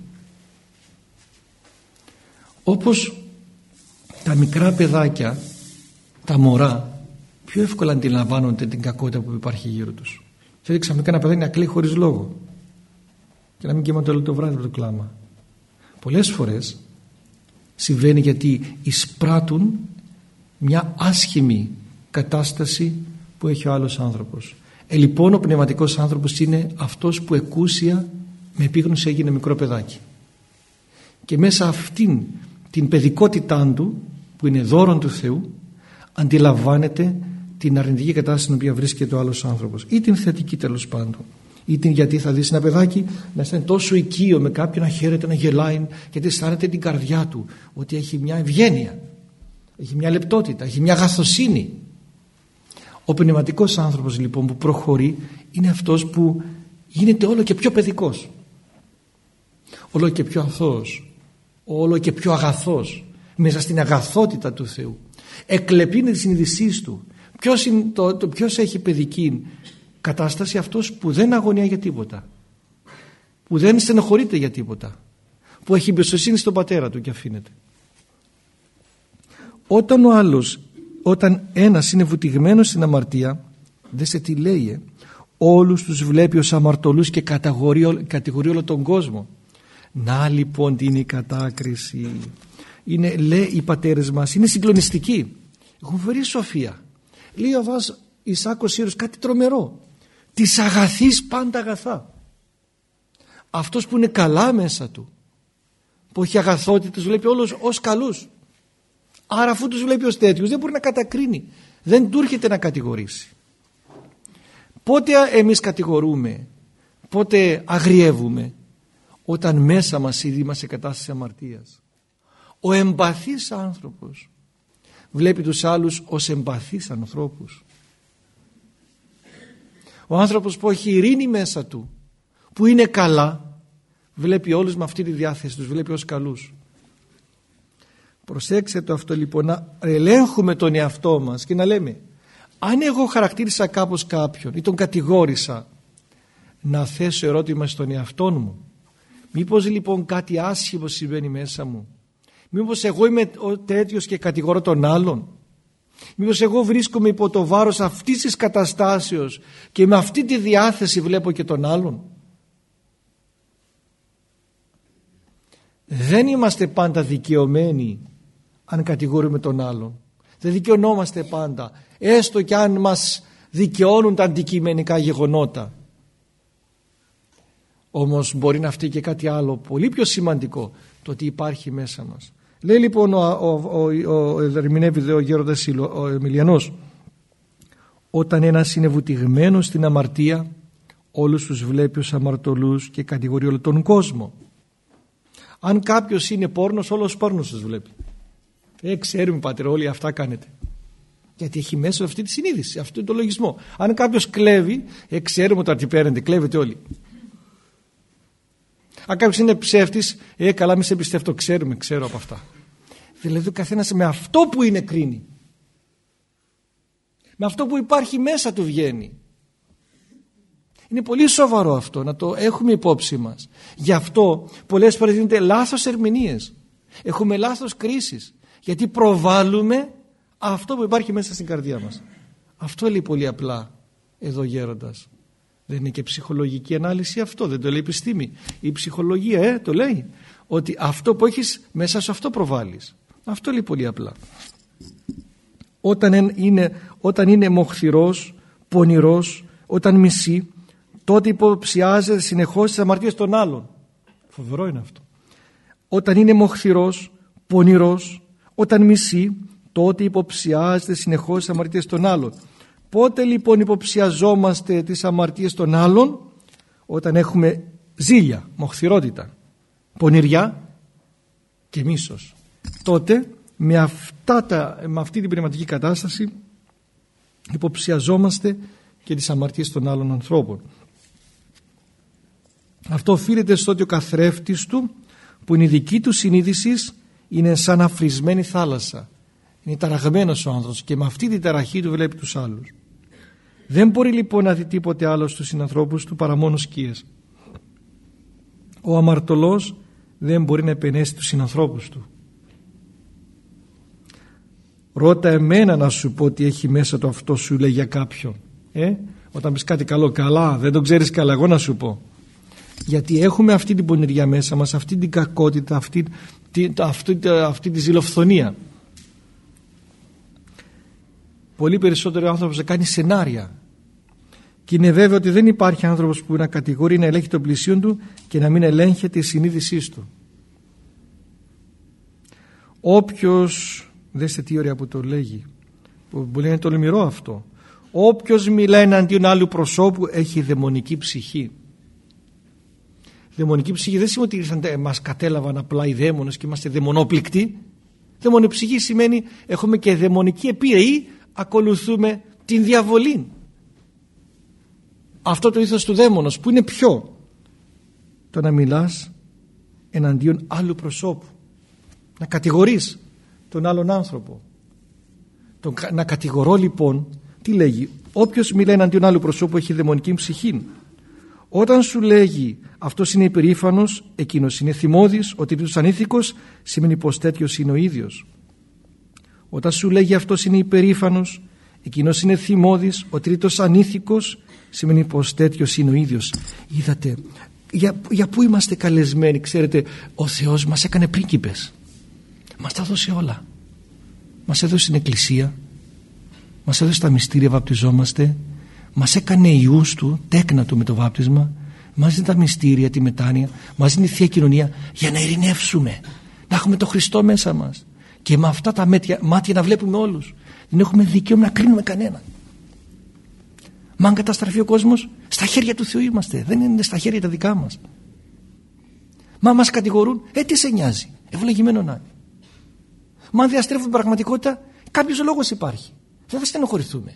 Όπως τα μικρά παιδάκια, τα μωρά, πιο εύκολα αντιλαμβάνονται την κακότητα που υπάρχει γύρω τους. Και έδειξαμε κανένα παιδάκι να κλαίει χωρίς λόγο και να μην κοιμάται όλο το βράδυ με το κλάμα. Πολλές φορές συμβαίνει γιατί εισπράττουν μια άσχημη κατάσταση που έχει ο άλλος άνθρωπος. Ε, λοιπόν ο πνευματικός άνθρωπος είναι αυτός που εκούσια με επίγνωση έγινε μικρό παιδάκι και μέσα αυτήν την παιδικότητά του που είναι δώρον του Θεού αντιλαμβάνεται την αρνητική κατάσταση στην οποία βρίσκεται ο άλλος άνθρωπος ή την θετική τέλος πάντων, ή την, γιατί θα δεις ένα παιδάκι να αισθάνεται τόσο οικείο με κάποιον, να χαίρεται, να γελάει, γιατί αισθάνεται την καρδιά του ότι έχει μια ευγένεια, έχει μια λεπτότητα, έχει μια αγαθοσύνη. Ο πνευματικός άνθρωπος λοιπόν που προχωρεί είναι αυτός που γίνεται όλο και πιο παιδικός, όλο και πιο αθώος, όλο και πιο αγαθός μέσα στην αγαθότητα του Θεού. Εκλεπίνει τη συνείδησή του. Ποιος, είναι το, το, ποιος έχει παιδική κατάσταση? Αυτός που δεν αγωνία για τίποτα, που δεν στενοχωρείται για τίποτα, που έχει εμπιστοσύνη στον πατέρα του και αφήνεται. Όταν ο άλλος, όταν ένας είναι βουτυγμένος στην αμαρτία, δεν σε τι λέει, όλους τους βλέπει ως αμαρτωλούς και κατηγορεί, κατηγορεί όλο τον κόσμο. Να λοιπόν τι είναι η κατάκριση. Είναι, λέει οι πατέρες μας, είναι συγκλονιστική, έχουν φοβερή σοφία. Λέει ο Βάς Ισάκος Σύρος κάτι τρομερό, της αγαθής πάντα αγαθά. Αυτός που είναι καλά μέσα του, που έχει αγαθότητα, τους βλέπει όλους ως καλούς. Άρα αφού τους βλέπει ως τέτοιους δεν μπορεί να κατακρίνει, δεν του έρχεται να κατηγορήσει. Πότε εμείς κατηγορούμε, πότε αγριεύουμε? Όταν μέσα μας ήδη είμαστε σε κατάσταση αμαρτίας. Ο εμπαθής άνθρωπος βλέπει τους άλλους ως εμπαθείς ανθρώπους. Ο άνθρωπος που έχει ειρήνη μέσα του, που είναι καλά, βλέπει όλους με αυτή τη διάθεση, τους βλέπει ως καλούς. Προσέξτε το αυτό λοιπόν, να ελέγχουμε τον εαυτό μας και να λέμε, αν εγώ χαρακτήρισα κάπως κάποιον ή τον κατηγόρησα, να θέσω ερώτημα στον εαυτό μου. Μήπως λοιπόν κάτι άσχημο συμβαίνει μέσα μου? Μήπως εγώ είμαι τέτοιος και κατηγορώ τον άλλον? Μήπως εγώ βρίσκομαι υπό το βάρος αυτής της καταστάσεως και με αυτή τη διάθεση βλέπω και τον άλλον? Δεν είμαστε πάντα δικαιωμένοι αν κατηγορούμε τον άλλον. Δεν δικαιωνόμαστε πάντα, έστω και αν μας δικαιώνουν τα αντικειμενικά γεγονότα. Όμως μπορεί να φταίει και κάτι άλλο πολύ πιο σημαντικό, το ότι υπάρχει μέσα μας. Λέει λοιπόν ο, ο, ο, ο, ο, ερμηνεύει ο γέροντας ο Εμιλιανός, όταν ένας είναι βουτυγμένος στην αμαρτία, όλους τους βλέπει ως αμαρτωλούς και κατηγορεί όλο τον κόσμο. Αν κάποιος είναι πόρνος, όλος πόρνος τους βλέπει. Ε, ξέρουμε πατέρα, όλοι αυτά κάνετε. Γιατί έχει μέσα αυτή τη συνείδηση, αυτό το λογισμό. Αν κάποιος κλέβει, ε, ξέρουμε ότι τι παίρνετε, κλέβετε όλοι. Αν κάποιος είναι ψεύτης, ε, καλά μη σε εμπιστεύω, ξέρουμε, ξέρω από αυτά. Δηλαδή ο καθένας με αυτό που είναι κρίνει. Με αυτό που υπάρχει μέσα του βγαίνει. Είναι πολύ σοβαρό αυτό, να το έχουμε υπόψη μας. Γι' αυτό πολλές φορές δίνονται λάθος ερμηνείες. Έχουμε λάθος κρίσεις. Γιατί προβάλλουμε αυτό που υπάρχει μέσα στην καρδιά μας. Αυτό λέει πολύ απλά εδώ γέροντας. Δεν είναι και ψυχολογική ανάλυση αυτό, δεν το λέει η επιστήμη. Η ψυχολογία ε, το λέει. Ότι αυτό που έχεις μέσα σου αυτό προβάλλεις. Αυτό λέει πολύ απλά. Όταν είναι, όταν είναι μοχθηρός, πονηρός, όταν μισεί, τότε υποψιάζεται συνεχώς τις αμαρτίες των άλλων. Φοβερό είναι αυτό. Όταν είναι μοχθηρός, πονηρός, όταν μισεί, τότε υποψιάζεται συνεχώς τις αμαρτίες των άλλων. Πότε λοιπόν υποψιαζόμαστε τις αμαρτίες των άλλων? Όταν έχουμε ζήλια, μοχθηρότητα, πονηριά και μίσος. Τότε με, αυτά τα, με αυτή την πνευματική κατάσταση υποψιαζόμαστε και τις αμαρτίες των άλλων ανθρώπων. Αυτό οφείλεται στο ότι ο καθρέφτης του, που είναι η δική του συνείδηση, είναι σαν αφρισμένη θάλασσα. Είναι ταραγμένος ο άνθρωπος και με αυτή την ταραχή του βλέπει τους άλλους. Δεν μπορεί λοιπόν να δει τίποτε άλλο στους συνανθρώπους του παρά μόνο σκίες. Ο αμαρτωλός δεν μπορεί να επενέσει τους συνανθρώπους του. Ρώτα εμένα να σου πω τι έχει μέσα το αυτό, σου λέει για κάποιον. Ε? Όταν πεις κάτι καλό, καλά, δεν το ξέρεις καλά, εγώ να σου πω. Γιατί έχουμε αυτή την πονηριά μέσα μας, αυτή την κακότητα, αυτή, αυτή, αυτή τη ζηλοφθονία. Πολύ περισσότερο ο άνθρωπος να κάνει σενάρια. Και είναι βέβαιο ότι δεν υπάρχει άνθρωπος που να κατηγορεί, να ελέγχει τον πλησίον του και να μην ελέγχεται η συνείδησή του. Όποιος, δέστε τι ωραία που το λέγει, που μπορεί να είναι τολμηρό αυτό, όποιος μιλάει εναντίον άλλου προσώπου έχει δαιμονική ψυχή. Δαιμονική ψυχή δεν σημαίνει ότι μας κατέλαβαν απλά οι δαίμονες και είμαστε δαιμονόπληκτοι. Δαιμονική ψυχή σημαίνει έχουμε και δαιμονική επίρρεια, ακολουθούμε την διαβολή. Αυτό το ήθος του δαίμονος που είναι ποιο? Το να μιλάς εναντίον άλλου προσώπου, να κατηγορείς τον άλλον άνθρωπο. Το, να κατηγορώ λοιπόν, τι λέγει? Όποιος μιλάει εναντίον άλλου προσώπου έχει δαιμονική ψυχή. Όταν σου λέγει αυτός είναι υπερήφανος, εκείνος είναι θυμώδης, ο τρίτος ανήθικος, σημαίνει πως τέτοιος είναι ο ίδιος. Όταν σου λέγει αυτός είναι υπερήφανος, εκείνος είναι θυμώδης, ο τρίτος ανήθικος, σημαίνει πως τέτοιος είναι ο ίδιος. Είδατε, για, για πού είμαστε καλεσμένοι? Ξέρετε, ο Θεός μας έκανε πρίγκιπες, μας τα έδωσε όλα. Μας έδωσε την εκκλησία, μας έδωσε τα μυστήρια, βαπτιζόμαστε, μας έκανε ιούς του, τέκνα του με το βάπτισμα, μας δίνει τα μυστήρια, τη μετάνοια, μας δίνει Θεία Κοινωνία για να ειρηνεύσουμε, να έχουμε το Χριστό μέσα μας και με αυτά τα μάτια, μάτια να βλέπουμε όλους. Δεν έχουμε δικαίωμα να κρίνουμε κανέναν. Μα αν καταστραφεί ο κόσμος, στα χέρια του Θεού είμαστε, δεν είναι στα χέρια τα δικά μας. Μα μας κατηγορούν, ε τι σε νοιάζει, ευλογημένο να είναι. Μα αν διαστρέφουν την πραγματικότητα, κάποιος λόγος υπάρχει, δεν θα στενοχωρηθούμε.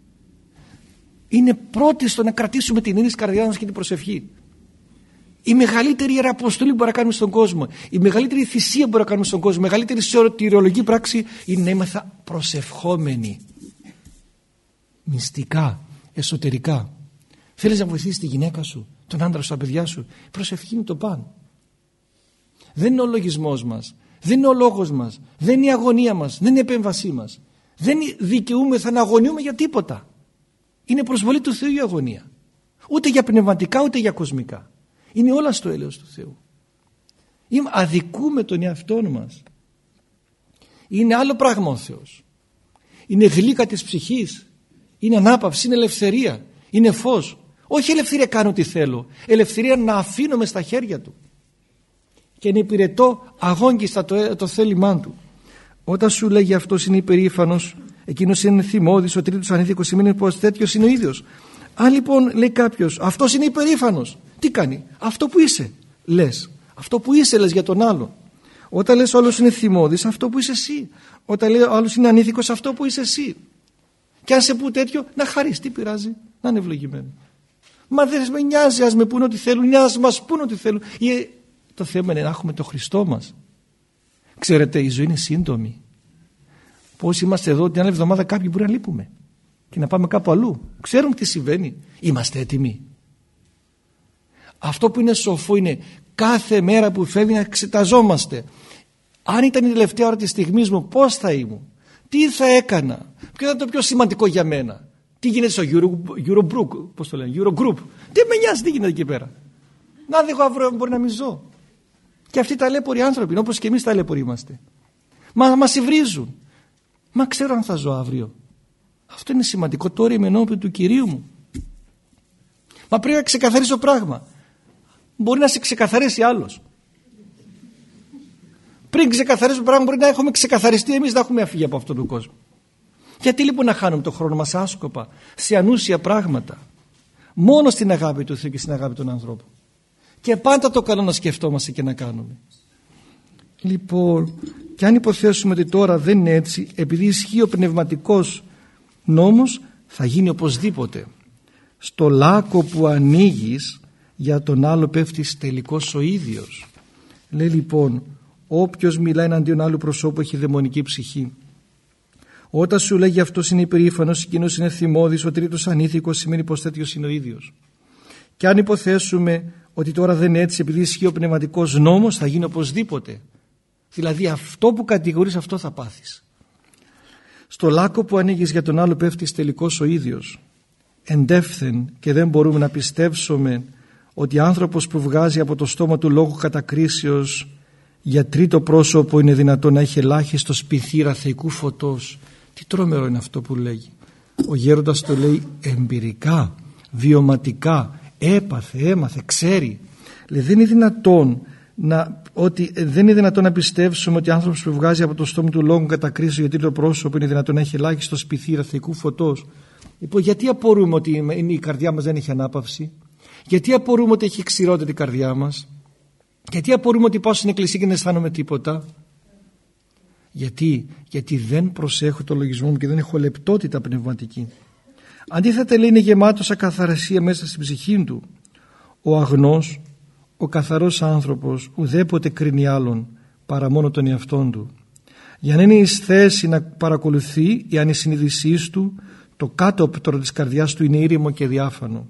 Είναι πρώτη στο να κρατήσουμε την ειρήνη της καρδιάς μας και την προσευχή. Η μεγαλύτερη ιεραποστολή που μπορούμε να κάνουμε στον κόσμο, η μεγαλύτερη θυσία που μπορούμε να κάνουμε στον κόσμο, η μεγαλύτερη σωτηριολογική πράξη είναι να είμαστε προσευχόμενοι. Μυστικά, εσωτερικά. Θέλεις να βοηθήσεις τη γυναίκα σου, τον άντρα σου, τα παιδιά σου, η προσευχή είναι το παν. Δεν είναι ο λογισμός μας, δεν είναι ο λόγος μας, δεν είναι η αγωνία μας, δεν είναι η επέμβασή μας. Δεν δικαιούμεθα να αγωνιούμε για τίποτα. Είναι προσβολή του Θεού η αγωνία. Ούτε για πνευματικά ούτε για κοσμικά. Είναι όλα στο έλεος του Θεού. Αδικούμε τον εαυτό μας. Είναι άλλο πράγμα ο Θεός. Είναι γλύκα της ψυχής. Είναι ανάπαυση, είναι ελευθερία. Είναι φως. Όχι ελευθερία κάνω τι θέλω. Ελευθερία να αφήνομαι στα χέρια Του. Και να υπηρετώ αγόγγιστα το, το θέλημά Του. Όταν σου λέγει αυτός είναι υπερήφανος, εκείνος είναι θυμώδης, ο τρίτος ανήθικος, σημαίνει πως τέτοιος είναι ο ίδιος. Αν λοιπόν λέει κάποιος αυτός είναι υπερήφανος, τι κάνει? Αυτό που είσαι λες. Αυτό που είσαι λες για τον άλλο. Όταν λες ο άλλος είναι θυμώδης, αυτό που είσαι εσύ. Όταν λέει ο άλλος είναι ανήθικος, αυτό που είσαι εσύ. Και αν σε πού τέτοιο, να χαρείς, τι πειράζει, να είναι ευλογημένο. Μα δεν με νοιάζει, ας με πούνε ό,τι θέλουν, ας μας πούνε ό,τι θέλουν. Ή, το θέμα είναι να έχουμε το Χριστό μας. Ξέρετε, η ζωή είναι σύντομη. Πώς είμαστε εδώ, την άλλη εβδομάδα κάποιοι μπορεί να λείπουμε και να πάμε κάπου αλλού. Ξέρουμε τι συμβαίνει. Είμαστε έτοιμοι. Αυτό που είναι σοφό είναι κάθε μέρα που φεύγει να εξεταζόμαστε. Αν ήταν η τελευταία ώρα της στιγμής μου, πώς θα ήμουν, τι θα έκανα, ποιο ήταν το πιο σημαντικό για μένα, τι γίνεται στο Euro, Eurogroup, πώς το λένε, Eurogroup, τι με νοιάζει τι γίνεται εκεί πέρα. Να δει εγώ αύριο μπορεί να μην ζω. Και αυτοί ταλέποροι άνθρωποι, όπως και εμείς ταλέποροι είμαστε. Μα μας υβρίζουν. Μα ξέρω αν θα ζω αύριο. Αυτό είναι σημαντικό. Τώρα είμαι ενώπιον του Κυρίου μου. Μα πρέπει να ξεκαθαρίσω πράγμα. Μπορεί να σε ξεκαθαρίσει άλλος. Πριν ξεκαθαρίσω πράγμα μπορεί να έχουμε ξεκαθαριστεί εμείς, να έχουμε αφήγει από αυτόν τον κόσμο. Γιατί λοιπόν να χάνουμε τον χρόνο μας άσκοπα σε ανούσια πράγματα, μόνο στην αγάπη του Θεού και στην αγάπη των ανθρώπων. Και πάντα το καλό να σκεφτόμαστε και να κάνουμε. Λοιπόν, και αν υποθέσουμε ότι τώρα δεν είναι έτσι, επειδή ισχύει ο πνευματικός νόμος, θα γίνει οπωσδήποτε. Στο λάκκο που ανοίγεις για τον άλλο πέφτεις τελικώς ο ίδιος. Λέει λοιπόν, όποιος μιλάει εναντίον άλλου προσώπου έχει δαιμονική ψυχή. Όταν σου λέγει αυτός είναι υπερήφανος, εκείνος είναι θυμώδης, ο τρίτος ανήθικος, σημαίνει πως τέτοιος είναι ο ίδιος. Και αν υποθέσουμε ότι τώρα δεν είναι έτσι, επειδή ισχύει ο πνευματικός νόμος, θα γίνει οπωσδήποτε. Δηλαδή αυτό που κατηγορείς, αυτό θα πάθεις. Στο λάκκο που ανοίγεις για τον άλλο πέφτεις τελικώς ο ίδιος. Εντεύθεν και δεν μπορούμε να πιστέψουμε ότι άνθρωπος που βγάζει από το στόμα του λόγου κατακρίσεως για τρίτο πρόσωπο είναι δυνατόν να έχει ελάχιστο σπιθήρα θεϊκού φωτός. Τι τρόμερο είναι αυτό που λέγει. Ο γέροντας το λέει εμπειρικά, βιωματικά, έπαθε, έμαθε, ξέρει. Λέει, δεν είναι δυνατόν να, ότι, δεν είναι δυνατόν να πιστέψουμε ότι άνθρωπος που βγάζει από το στόμα του λόγου κατακρίσεως για τρίτο πρόσωπο είναι δυνατόν να έχει ελάχιστο σπιθήρα θεϊκού φωτός. Λοιπόν, γιατί απορούμε ότι η καρδιά μας δεν έχει ανάπαυση, γιατί απορούμε ότι έχει ξηρότητα η καρδιά μας, γιατί απορούμε ότι πάω στην εκκλησία και δεν αισθάνομαι τίποτα. Γιατί, γιατί δεν προσέχω το λογισμό μου και δεν έχω λεπτότητα πνευματική. Αντίθετα λέει είναι γεμάτος ακαθαρσία μέσα στην ψυχή του. Ο αγνός, ο καθαρός άνθρωπος ουδέποτε κρίνει άλλον παρά μόνο τον εαυτόν του. Για να είναι εις θέση να παρακολουθεί η ανησυνείδησής του, το κάτωπτρο της καρδιάς του είναι ήρεμο και διάφανο.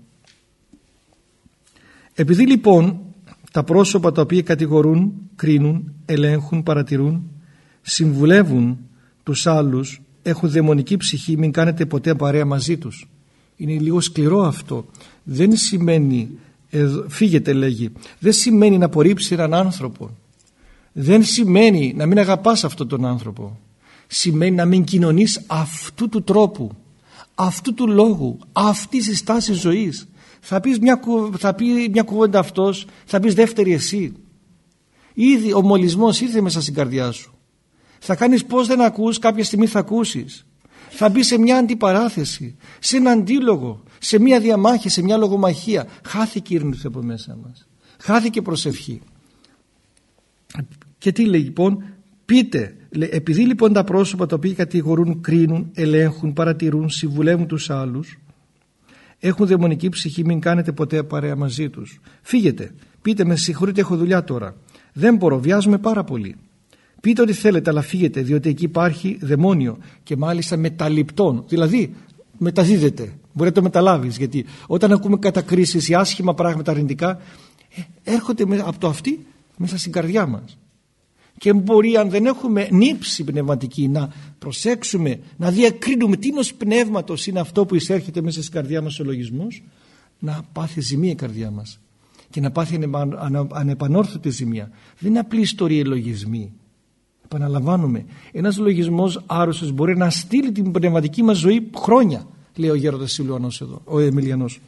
Επειδή λοιπόν τα πρόσωπα τα οποία κατηγορούν, κρίνουν, ελέγχουν, παρατηρούν, συμβουλεύουν τους άλλους, έχουν δαιμονική ψυχή, μην κάνετε ποτέ παρέα μαζί τους. Είναι λίγο σκληρό αυτό. Δεν σημαίνει, φύγετε λέγει, δεν σημαίνει να απορρίψει έναν άνθρωπο. Δεν σημαίνει να μην αγαπάς αυτόν τον άνθρωπο. Σημαίνει να μην κοινωνείς αυτού του τρόπου, αυτού του λόγου, αυτής της στάσης ζωής. Θα πεις μια, θα πει μια κουβέντα αυτός, θα πεις δεύτερη εσύ. Ήδη ο μολυσμός ήρθε μέσα στην καρδιά σου. Θα κάνεις πως δεν ακούς, κάποια στιγμή θα ακούσεις. Θα μπει σε μια αντιπαράθεση, σε ένα αντίλογο, σε μια διαμάχη, σε μια λογομαχία. Χάθηκε η ειρήνη από μέσα μας. Χάθηκε προσευχή. Και τι λέει λοιπόν, πείτε, λέει, επειδή λοιπόν τα πρόσωπα τα οποία κατηγορούν, κρίνουν, ελέγχουν, παρατηρούν, συμβουλεύουν τους άλλους, έχουν δαιμονική ψυχή, μην κάνετε ποτέ παρέα μαζί τους. Φύγετε, πείτε με συγχωρείτε έχω δουλειά τώρα. Δεν μπορώ, βιάζομαι πάρα πολύ. Πείτε ό,τι θέλετε αλλά φύγετε, διότι εκεί υπάρχει δαιμόνιο και μάλιστα μεταλειπτών. Δηλαδή μεταδίδεται, μπορεί να το μεταλάβεις, γιατί όταν ακούμε κατακρίσεις ή άσχημα πράγματα αρνητικά ε, έρχονται από το αυτή μέσα στην καρδιά μας. Και μπορεί αν δεν έχουμε νύψη πνευματική να προσέξουμε, να διακρίνουμε τι είδος πνεύματος είναι αυτό που εισέρχεται μέσα στην καρδιά μας ο λογισμός, να πάθει ζημία η καρδιά μας και να πάθει ανεπανόρθωτη ζημία. Δεν είναι απλή ιστορία οι λογισμοί. Επαναλαμβάνουμε, ένας λογισμός άρρωστος μπορεί να στείλει την πνευματική μας ζωή χρόνια, λέει ο γέροντας Σιλουανός εδώ, ο Εμιλιανός.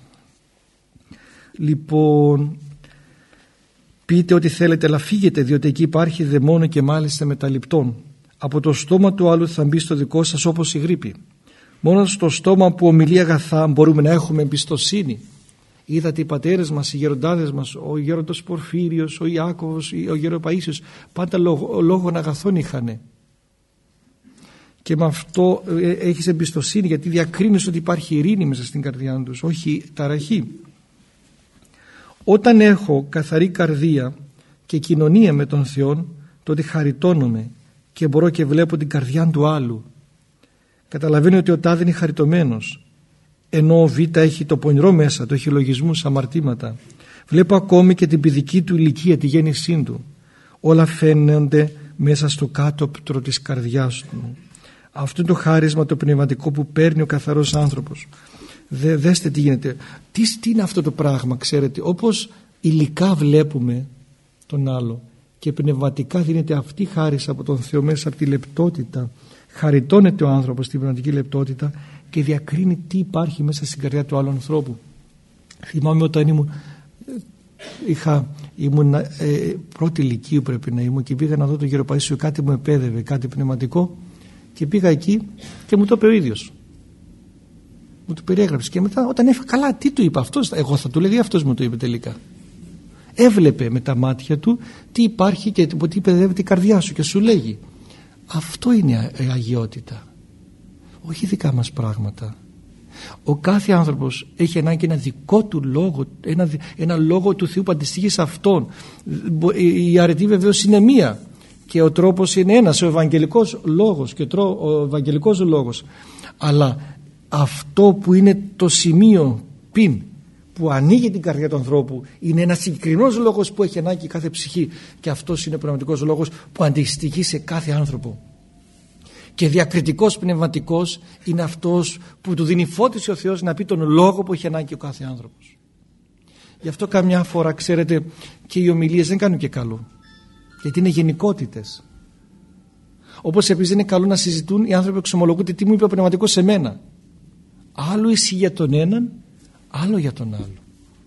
Λοιπόν, πείτε ό,τι θέλετε αλλά φύγετε, διότι εκεί υπάρχει δαιμόνιο και μάλιστα μεταλειπτών. Από το στόμα του άλλου θα μπει στο δικό σας όπως η γρίπη. Μόνο στο στόμα που ομιλεί αγαθά μπορούμε να έχουμε εμπιστοσύνη. Είδατε οι πατέρες μας, οι γεροντάδες μας, ο γέροντας Πορφύριος, ο Ιάκωβος, ο γέρος Παΐσιος, πάντα λόγω, λόγων αγαθών είχανε. Και με αυτό ε, έχεις εμπιστοσύνη, γιατί διακρίνεις ότι υπάρχει ειρήνη μέσα στην καρδιά τους, όχι ταραχή. Όταν έχω καθαρή καρδία και κοινωνία με τον Θεό, τότε χαριτώνομαι και μπορώ και βλέπω την καρδιά του άλλου. Καταλαβαίνω ότι ο τάδε είναι χαριτωμένος, ενώ ο Β έχει το πονηρό μέσα, το έχει λογισμούς, αμαρτήματα. Βλέπω ακόμη και την παιδική του ηλικία, τη γέννησή του. Όλα φαίνονται μέσα στο κάτωπτρο της καρδιάς του. Αυτό είναι το χάρισμα το πνευματικό που παίρνει ο καθαρός άνθρωπος. Δε, δέστε τι γίνεται. Τι, τι είναι αυτό το πράγμα, ξέρετε. Όπως υλικά βλέπουμε τον άλλο και πνευματικά δίνεται αυτή η χάρις από τον Θεό μέσα από τη λεπτότητα. Χαριτώνεται ο άνθρωπος στην πνευματική λεπτότητα και διακρίνει τι υπάρχει μέσα στην καρδιά του άλλου ανθρώπου. Θυμάμαι όταν ήμουν, είχα, ήμουν ε, πρώτη ηλικίου πρέπει να ήμουν και πήγα να δω το γεροπαΐσιο, κάτι μου επέδευε, κάτι πνευματικό και πήγα εκεί και μου το είπε ο ίδιος. Μου το περιέγραψε και μετά όταν έφυγα, καλά τι του είπα αυτός, εγώ θα του λέγα, αυτός μου το είπε τελικά. Έβλεπε με τα μάτια του τι υπάρχει και τι παιδεύει η καρδιά σου και σου λέγει. Αυτό είναι η αγιότητα, όχι δικά μας πράγματα. Ο κάθε άνθρωπος έχει ανάγκη ένα δικό του λόγο, ένα, ένα λόγο του Θεού που αντιστοιχεί σε αυτόν. Η αρετή βεβαίως είναι μία και ο τρόπος είναι ένας, ο ευαγγελικός λόγος και ο ευαγγελικός λόγος, αλλά αυτό που είναι το σημείο πιν που ανοίγει την καρδιά του ανθρώπου είναι ένας συγκεκριμένος λόγος που έχει ανάγκη κάθε ψυχή και αυτός είναι ο πνευματικός λόγος που αντιστοιχεί σε κάθε άνθρωπο. Και διακριτικός πνευματικός είναι αυτός που του δίνει φώτιση ο Θεός να πει τον λόγο που έχει ανάγκη ο κάθε άνθρωπος. Γι' αυτό καμιά φορά ξέρετε και οι ομιλίες δεν κάνουν και καλό, γιατί είναι γενικότητες. Όπως επίσης δεν είναι καλό να συζητούν οι άνθρωποι που εξομολογούνται τι μου είπε ο πνευματικός σε μένα. Άλλο ισχύει για τον έναν, άλλο για τον άλλο.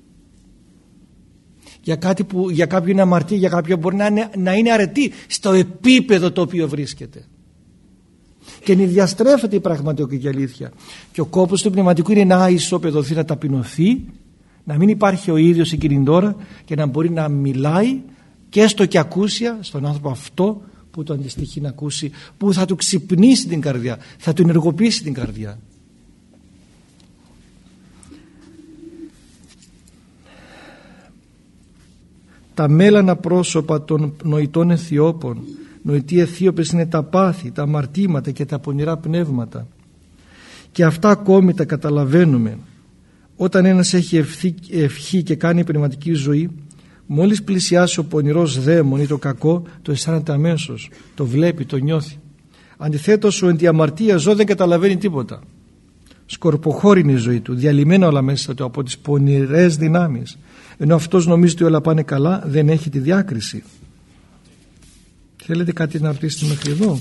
Για, κάτι που, για κάποιον είναι αμαρτία, για κάποιον μπορεί να είναι, να είναι αρετή στο επίπεδο το οποίο βρίσκεται. Και διαστρέφεται η πραγματική αλήθεια. Και ο κόπος του πνευματικού είναι να ισοπεδωθεί, να ταπεινωθεί, να μην υπάρχει ο ίδιος εκείνη την ώρα και να μπορεί να μιλάει και έστω και ακούσια στον άνθρωπο αυτό που το αντιστοιχεί να ακούσει, που θα του ξυπνήσει την καρδιά, θα του ενεργοποιήσει την καρδιά. Τα μέλανα πρόσωπα των νοητών Αιθιώπων, νοητοί Αιθίωπες είναι τα πάθη, τα αμαρτήματα και τα πονηρά πνεύματα, και αυτά ακόμη τα καταλαβαίνουμε όταν ένας έχει ευχή, ευχή και κάνει πνευματική ζωή. Μόλις πλησιάσει ο πονηρός δαίμον ή το κακό, το αισθάνεται αμέσως, το βλέπει, το νιώθει. Αντιθέτως ο εν τη αμαρτία ζω δεν καταλαβαίνει τίποτα. Σκορποχώρη είναι η ζωή του, διαλυμένα όλα μέσα του από τις πονηρές δυνάμεις, ενώ αυτός νομίζει ότι όλα πάνε καλά, δεν έχει τη διάκριση. Θέλετε κάτι να ρωτήσετε μέχρι εδώ?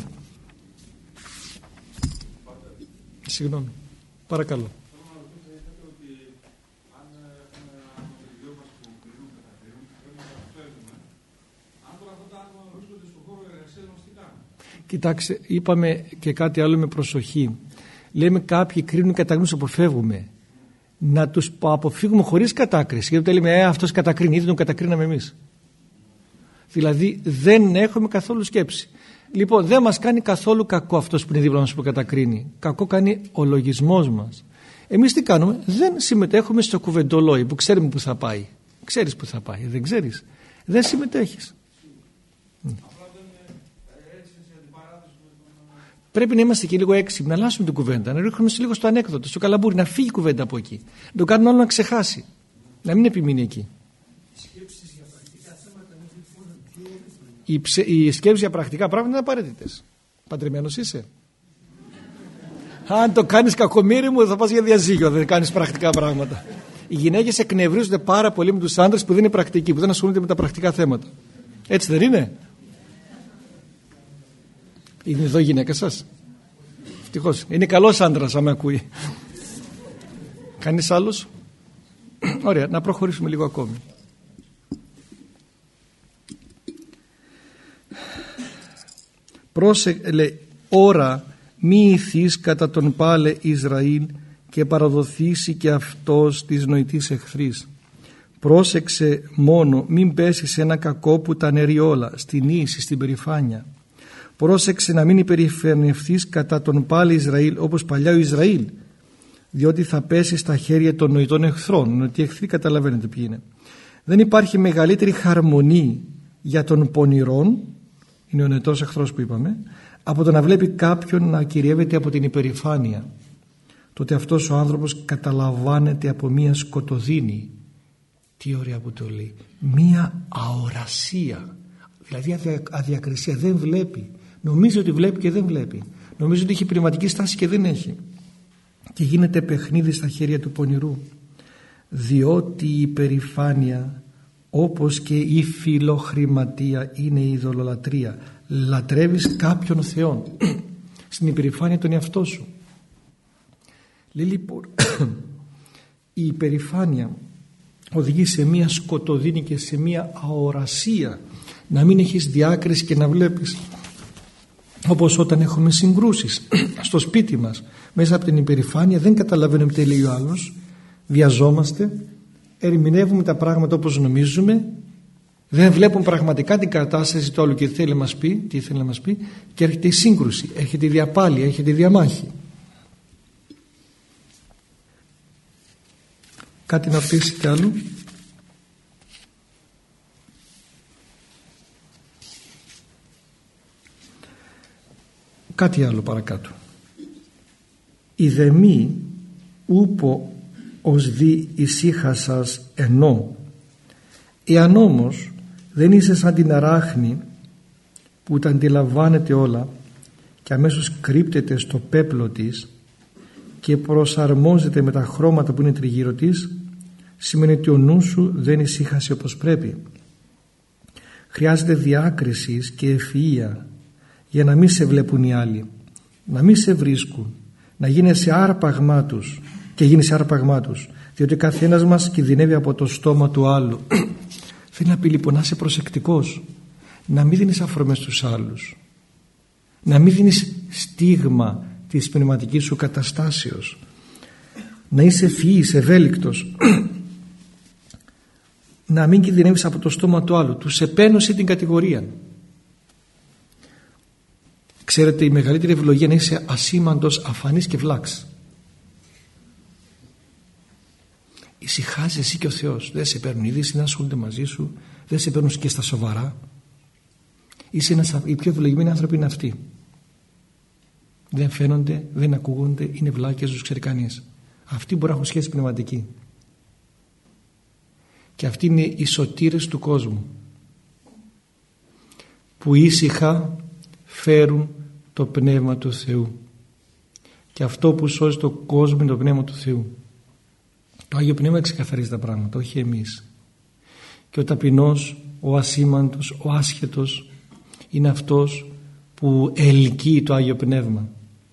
Συγγνώμη, παρακαλώ. Κοιτάξτε, είπαμε και κάτι άλλο με προσοχή. Λέμε κάποιοι κρίνουν κατακρίνους, αποφεύγουμε. Να τους αποφύγουμε χωρίς κατάκριση. Γιατί λέμε, ε, αυτός κατακρίνει, ήδη τον κατακρίναμε εμείς. Δηλαδή δεν έχουμε καθόλου σκέψη. Λοιπόν, δεν μας κάνει καθόλου κακό αυτός που είναι δίπλα μας που κατακρίνει. Κακό κάνει ο λογισμός μας. Εμείς τι κάνουμε? Δεν συμμετέχουμε στο κουβεντολόι που ξέρουμε που θα πάει. Ξέρεις που θα πάει, δεν ξέρεις? Δεν συμμετέχεις. Πρέπει να είμαστε και λίγο έξυπνοι, να αλλάσουμε την κουβέντα, να ρίχνουμε λίγο στο ανέκδοτο, στο καλαμπούρι, να φύγει η κουβέντα από εκεί. Να το κάνουμε άλλο να ξεχάσει, να μην επιμείνει εκεί. Οι, ψε, οι σκέψεις για πρακτικά πράγματα είναι απαραίτητες. Παντρεμένος είσαι? Αν το κάνεις κακομοίρη μου θα πας για διαζύγιο, δεν κάνεις πρακτικά πράγματα. Οι γυναίκες εκνευρίζονται πάρα πολύ με τους άντρες που δεν είναι πρακτικοί, που δεν ασχολούνται με τα πρακτικά θέματα. Έτσι δεν είναι? Είναι εδώ η γυναίκα σας? Ευτυχώς. Είναι καλός άντρας άμα ακούει. Κανείς άλλος? Ωραία, να προχωρήσουμε λίγο ακόμη. Πρόσεχε, λέει, ώρα μη ηθείς κατά τον πάλε Ισραήλ και παραδοθήσει και αυτός της νοητής εχθρής. Πρόσεξε μόνο μην πέσει σε ένα κακό που τα αναιρεί όλα, στην ίση, στην περηφάνεια. Πρόσεξε να μην υπερηφανευτείς κατά τον πάλε Ισραήλ όπως παλιά ο Ισραήλ, διότι θα πέσει στα χέρια των νοητών εχθρών. Ότι οι εχθροί καταλαβαίνετε ποιοι είναι. Δεν υπάρχει μεγαλύτερη χαρμονή για τον πονηρόν, είναι ο νοητός εχθρός που είπαμε, από το να βλέπει κάποιον να κυριεύεται από την υπερηφάνεια. Τότε αυτός ο άνθρωπος καταλαμβάνεται από μία σκοτωδίνη Τι ωραία που το λέει. Μία αορασία, δηλαδή αδια, αδιακρισία. Δεν βλέπει. Νομίζει ότι βλέπει και δεν βλέπει. Νομίζει ότι έχει πνευματική στάση και δεν έχει. Και γίνεται παιχνίδι στα χέρια του πονηρού. Διότι η υπερηφάνεια, όπως και η φιλοχρηματία, είναι η ειδωλολατρία. Λατρεύεις κάποιον θεόν. Στην υπερηφάνεια τον εαυτό σου. Λέει λοιπόν, η υπερηφάνεια οδηγεί σε μία σκοτωδίνη και σε μία αορασία. Να μην έχεις διάκριση και να βλέπεις, όπως όταν έχουμε συγκρούσεις στο σπίτι μας, μέσα από την υπερηφάνεια δεν καταλαβαίνουμε τι λέει ο άλλος, βιαζόμαστε, ερμηνεύουμε τα πράγματα όπως νομίζουμε, δεν βλέπουμε πραγματικά την κατάσταση του άλλου και τι θέλει να μας πει, τι θέλει να μας πει, και έρχεται η σύγκρουση, έρχεται η διαπάλεια, έρχεται η διαμάχη. Κάτι να πεις κι άλλο? Κάτι άλλο παρακάτω. «Ιδεμή ούπο ως δι ησύχασας ενώ, εάν όμως δεν είσαι σαν την αράχνη που τα αντιλαμβάνεται όλα και αμέσως κρύπτεται στο πέπλο της και προσαρμόζεται με τα χρώματα που είναι τριγύρω της, σημαίνει ότι ο νους σου δεν ησύχασε όπως πρέπει. Χρειάζεται διάκριση και ευφυΐα για να μην σε βλέπουν οι άλλοι, να μην σε βρίσκουν, να γίνεσαι άρπαγμά τους και γίνεσαι άρπαγμά τους, διότι καθένας μας κινδυνεύει από το στόμα του άλλου. Θέλει να πει λοιπόν να είσαι προσεκτικός, να μην δίνεις αφορμές στους άλλους, να μην δίνεις στίγμα της πνευματικής σου καταστάσεως, να είσαι ευφυής, ευέλικτος, να μην κινδυνεύεις από το στόμα του άλλου. Τους επένωσε την κατηγορία. Ξέρετε, η μεγαλύτερη ευλογία είναι να είσαι ασήμαντος, αφανής και βλάξ. Ησυχάζεις εσύ και ο Θεός. Δεν σε παίρνουν είδηση, δεν ασχολούνται μαζί σου, δεν σε παίρνουν και στα σοβαρά. Είσαι ένας, οι πιο ευλογημένοι άνθρωποι είναι αυτοί. Δεν φαίνονται, δεν ακούγονται, είναι βλάκες, τους ξέρει κανείς. Αυτοί μπορεί να έχουν σχέση πνευματική. Και αυτοί είναι οι σωτήρες του κόσμου, που ήσυχα φέρουν το Πνεύμα του Θεού. Και αυτό που σώζει το κόσμο είναι το Πνεύμα του Θεού. Το Άγιο Πνεύμα ξεκαθαρίζει τα πράγματα, όχι εμείς. Και ο ταπεινός, ο ασήμαντος, ο άσχετος είναι αυτός που ελκύει το Άγιο Πνεύμα.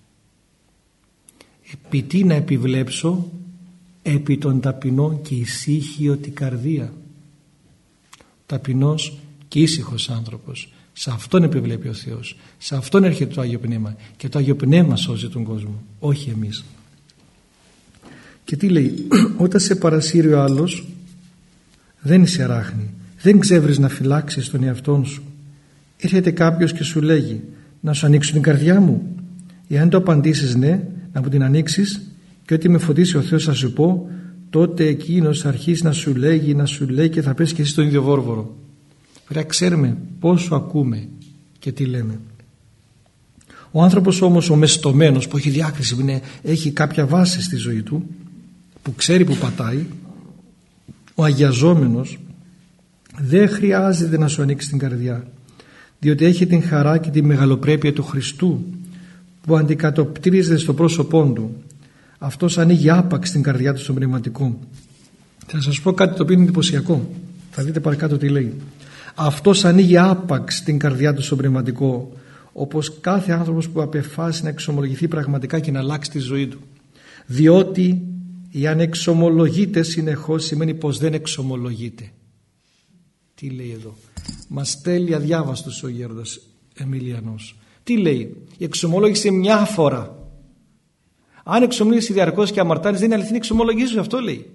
Επί τι να επιβλέψω? Επί των ταπεινών και ησύχιο την καρδία. Ταπεινός και ήσυχος άνθρωπος, σε αυτόν επιβλέπει ο Θεός, σε αυτόν έρχεται το Άγιο Πνεύμα, και το Άγιο Πνεύμα σώζει τον κόσμο, όχι εμείς. Και τι λέει? Όταν σε παρασύρει ο άλλος, δεν είσαι αράχνη, δεν ξέβρεις να φυλάξεις τον εαυτόν σου. Έρχεται κάποιος και σου λέγει, να σου ανοίξω την καρδιά μου? Εάν το απαντήσεις ναι, να μου την ανοίξεις, και ό,τι με φωτίσει ο Θεός θα σου πω, τότε εκείνος θα αρχίσει να σου λέγει, να σου λέει, και θα πέσει και εσύ στον ίδιο βόρβορο. Πρέπει να ξέρουμε πόσο ακούμε και τι λέμε. Ο άνθρωπος όμως ο μεστομένος, που έχει διάκριση, που είναι, έχει κάποια βάση στη ζωή του, που ξέρει που πατάει, ο αγιαζόμενος, δεν χρειάζεται να σου ανοίξει την καρδιά, διότι έχει την χαρά και τη μεγαλοπρέπεια του Χριστού που αντικατοπτρίζεται στο πρόσωπό του. Αυτός ανοίγει άπαξ την καρδιά του στον πνευματικό. Θα σας πω κάτι το οποίο είναι εντυπωσιακό. Θα δείτε παρακάτω τι λέει. Αυτός ανοίγει άπαξ την καρδιά του στον πνευματικό, όπως κάθε άνθρωπος που απεφάσισε να εξομολογηθεί πραγματικά και να αλλάξει τη ζωή του. Διότι εάν εξομολογείται συνεχώς, σημαίνει πως δεν εξομολογείται. Τι λέει εδώ? Μας στέλνει αδιάβαστος ο γέροντας Εμιλιανός. Τι λέει? Η εξομολόγηση μια φορά. Αν εξομολογήσει διαρκώς και αμαρτάνεις, δεν είναι αληθινή εξομολογήση σου, αυτό λέει.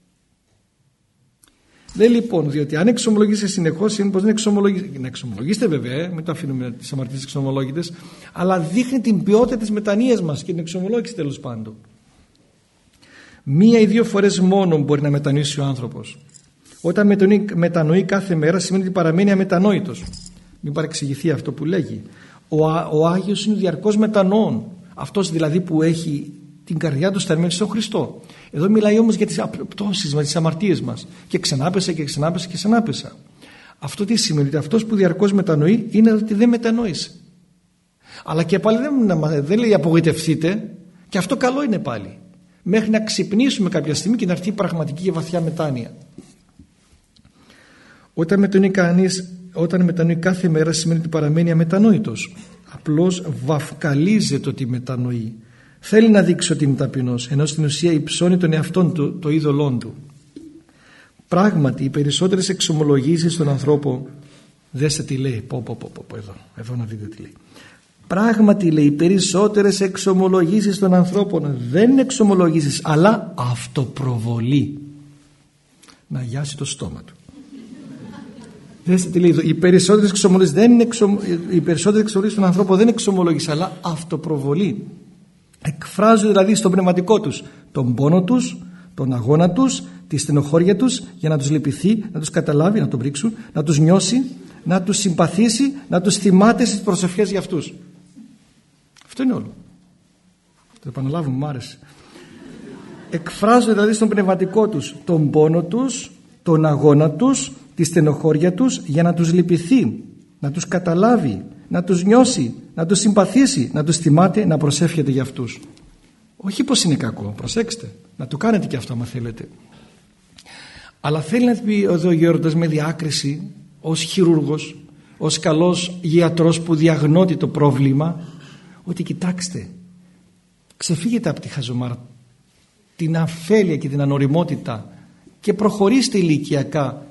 Λέει λοιπόν, διότι αν εξομολογήσει συνεχώς, είναι πως δεν εξομολογήσετε. Να εξομολογήσετε βέβαια, μην το αφήνουμε τις αμαρτίες εξομολόγητες, αλλά δείχνει την ποιότητα της μετανοίας μας και την εξομολόγηση τέλος πάντων. Μία ή δύο φορές μόνο μπορεί να μετανοήσει ο άνθρωπος. Όταν μετανοεί, μετανοεί κάθε μέρα, σημαίνει ότι παραμένει αμετανόητος. Μην παρεξηγηθεί αυτό που λέγει. Ο, ο Άγιος είναι διαρκώς μετανοών. Αυτός δηλαδή που έχει την καρδιά του στραμμένη στον Χριστό. Εδώ μιλάει όμως για τις πτώσεις μας, τις αμαρτίες μας. Και ξανάπεσα και ξανάπεσα και ξανάπεσα. Αυτό τι σημαίνει? Ότι αυτός που διαρκώς μετανοεί είναι ότι δεν μετανόησε. Αλλά και πάλι δεν, δεν λέει απογοητευτείτε, και αυτό καλό είναι πάλι. Μέχρι να ξυπνήσουμε κάποια στιγμή και να έρθει η πραγματική και βαθιά μετάνοια. Όταν μετανοεί κανείς, όταν μετανοεί κάθε μέρα, σημαίνει ότι παραμένει αμετανόητος. Απλώς βαφκαλίζεται ότι μετανοεί. Θέλει να δείξει ότι είναι ταπεινός, ενώ στην ουσία υψώνει τον εαυτόν του, το είδωλόν του. Πράγματι, οι περισσότερες εξομολογήσεις των ανθρώπων, δέστε τι λέει, πω, πω, πω, πω, εδώ, εδώ να δείτε τι λέει. Πράγματι, λέει, οι περισσότερες εξομολογήσεις των ανθρώπων δεν είναι εξομολογήσεις, αλλά αυτοπροβολή. Να γιάσει το στόμα του. Δέστε τι λέει, οι περισσότερες εξομολογήσεις δεν είναι εξομ... οι περισσότερες εξομολογήσεις των ανθρώπων δεν είναι εξομολογήσεις, αλλά αυτοπροβολή. Εκφράζουν δηλαδή στον πνευματικό τους τον πόνο τους, τον αγώνα τους, τη στενοχώρια τους, για να τους λυπηθεί, να τους καταλάβει, να τον πρίξουν, να τους νιώσει, να τους συμπαθήσει, να τους θυμάται στις προσευχές για αυτούς. Αυτό είναι όλο. Το επαναλάβουμε, μου άρεσε. Εκφράζουν δηλαδή στον πνευματικό τους τον πόνο τους, τον αγώνα τους, τη στενοχώρια τους, για να τους λυπηθεί, να τους καταλάβει, να τους νιώσει, να τους συμπαθήσει, να τους θυμάται, να προσεύχεται για αυτούς. Όχι πως είναι κακό, προσέξτε, να το κάνετε και αυτό άμα θέλετε. Αλλά θέλει να πει εδώ ο Γέροντας με διάκριση, ως χειρούργος, ως καλός γιατρός που διαγνώτει το πρόβλημα, ότι κοιτάξτε, ξεφύγετε από τη χαζομάρα, την αφέλεια και την ανοριμότητα και προχωρήστε ηλικιακά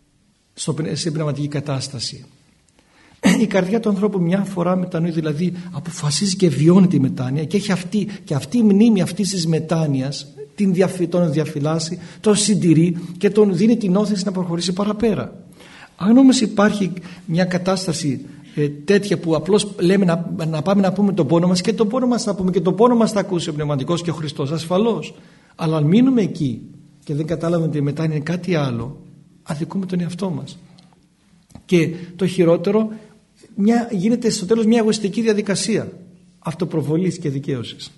σε πνευματική κατάσταση. Η καρδιά του ανθρώπου μια φορά μετανοεί, δηλαδή αποφασίζει και βιώνει τη μετάνοια και έχει αυτή, και αυτή η μνήμη αυτής της μετάνοιας την διαφυ, τον διαφυλάσσει, τον συντηρεί και τον δίνει την όθηση να προχωρήσει παραπέρα. Αν όμως υπάρχει μια κατάσταση ε, τέτοια που απλώς λέμε να, να πάμε να πούμε τον πόνο μας, και τον πόνο μας θα πούμε και τον πόνο μας θα ακούσει ο Πνευματικός και ο Χριστός, ασφαλώς. Αλλά αν μείνουμε εκεί και δεν κατάλαβουμε ότι η μετάνοια είναι κάτι άλλο, αδικούμε τον εαυτό μας. Και το χειρότερο, μια, γίνεται στο τέλος μια εγωιστική διαδικασία αυτοπροβολής και δικαίωσης.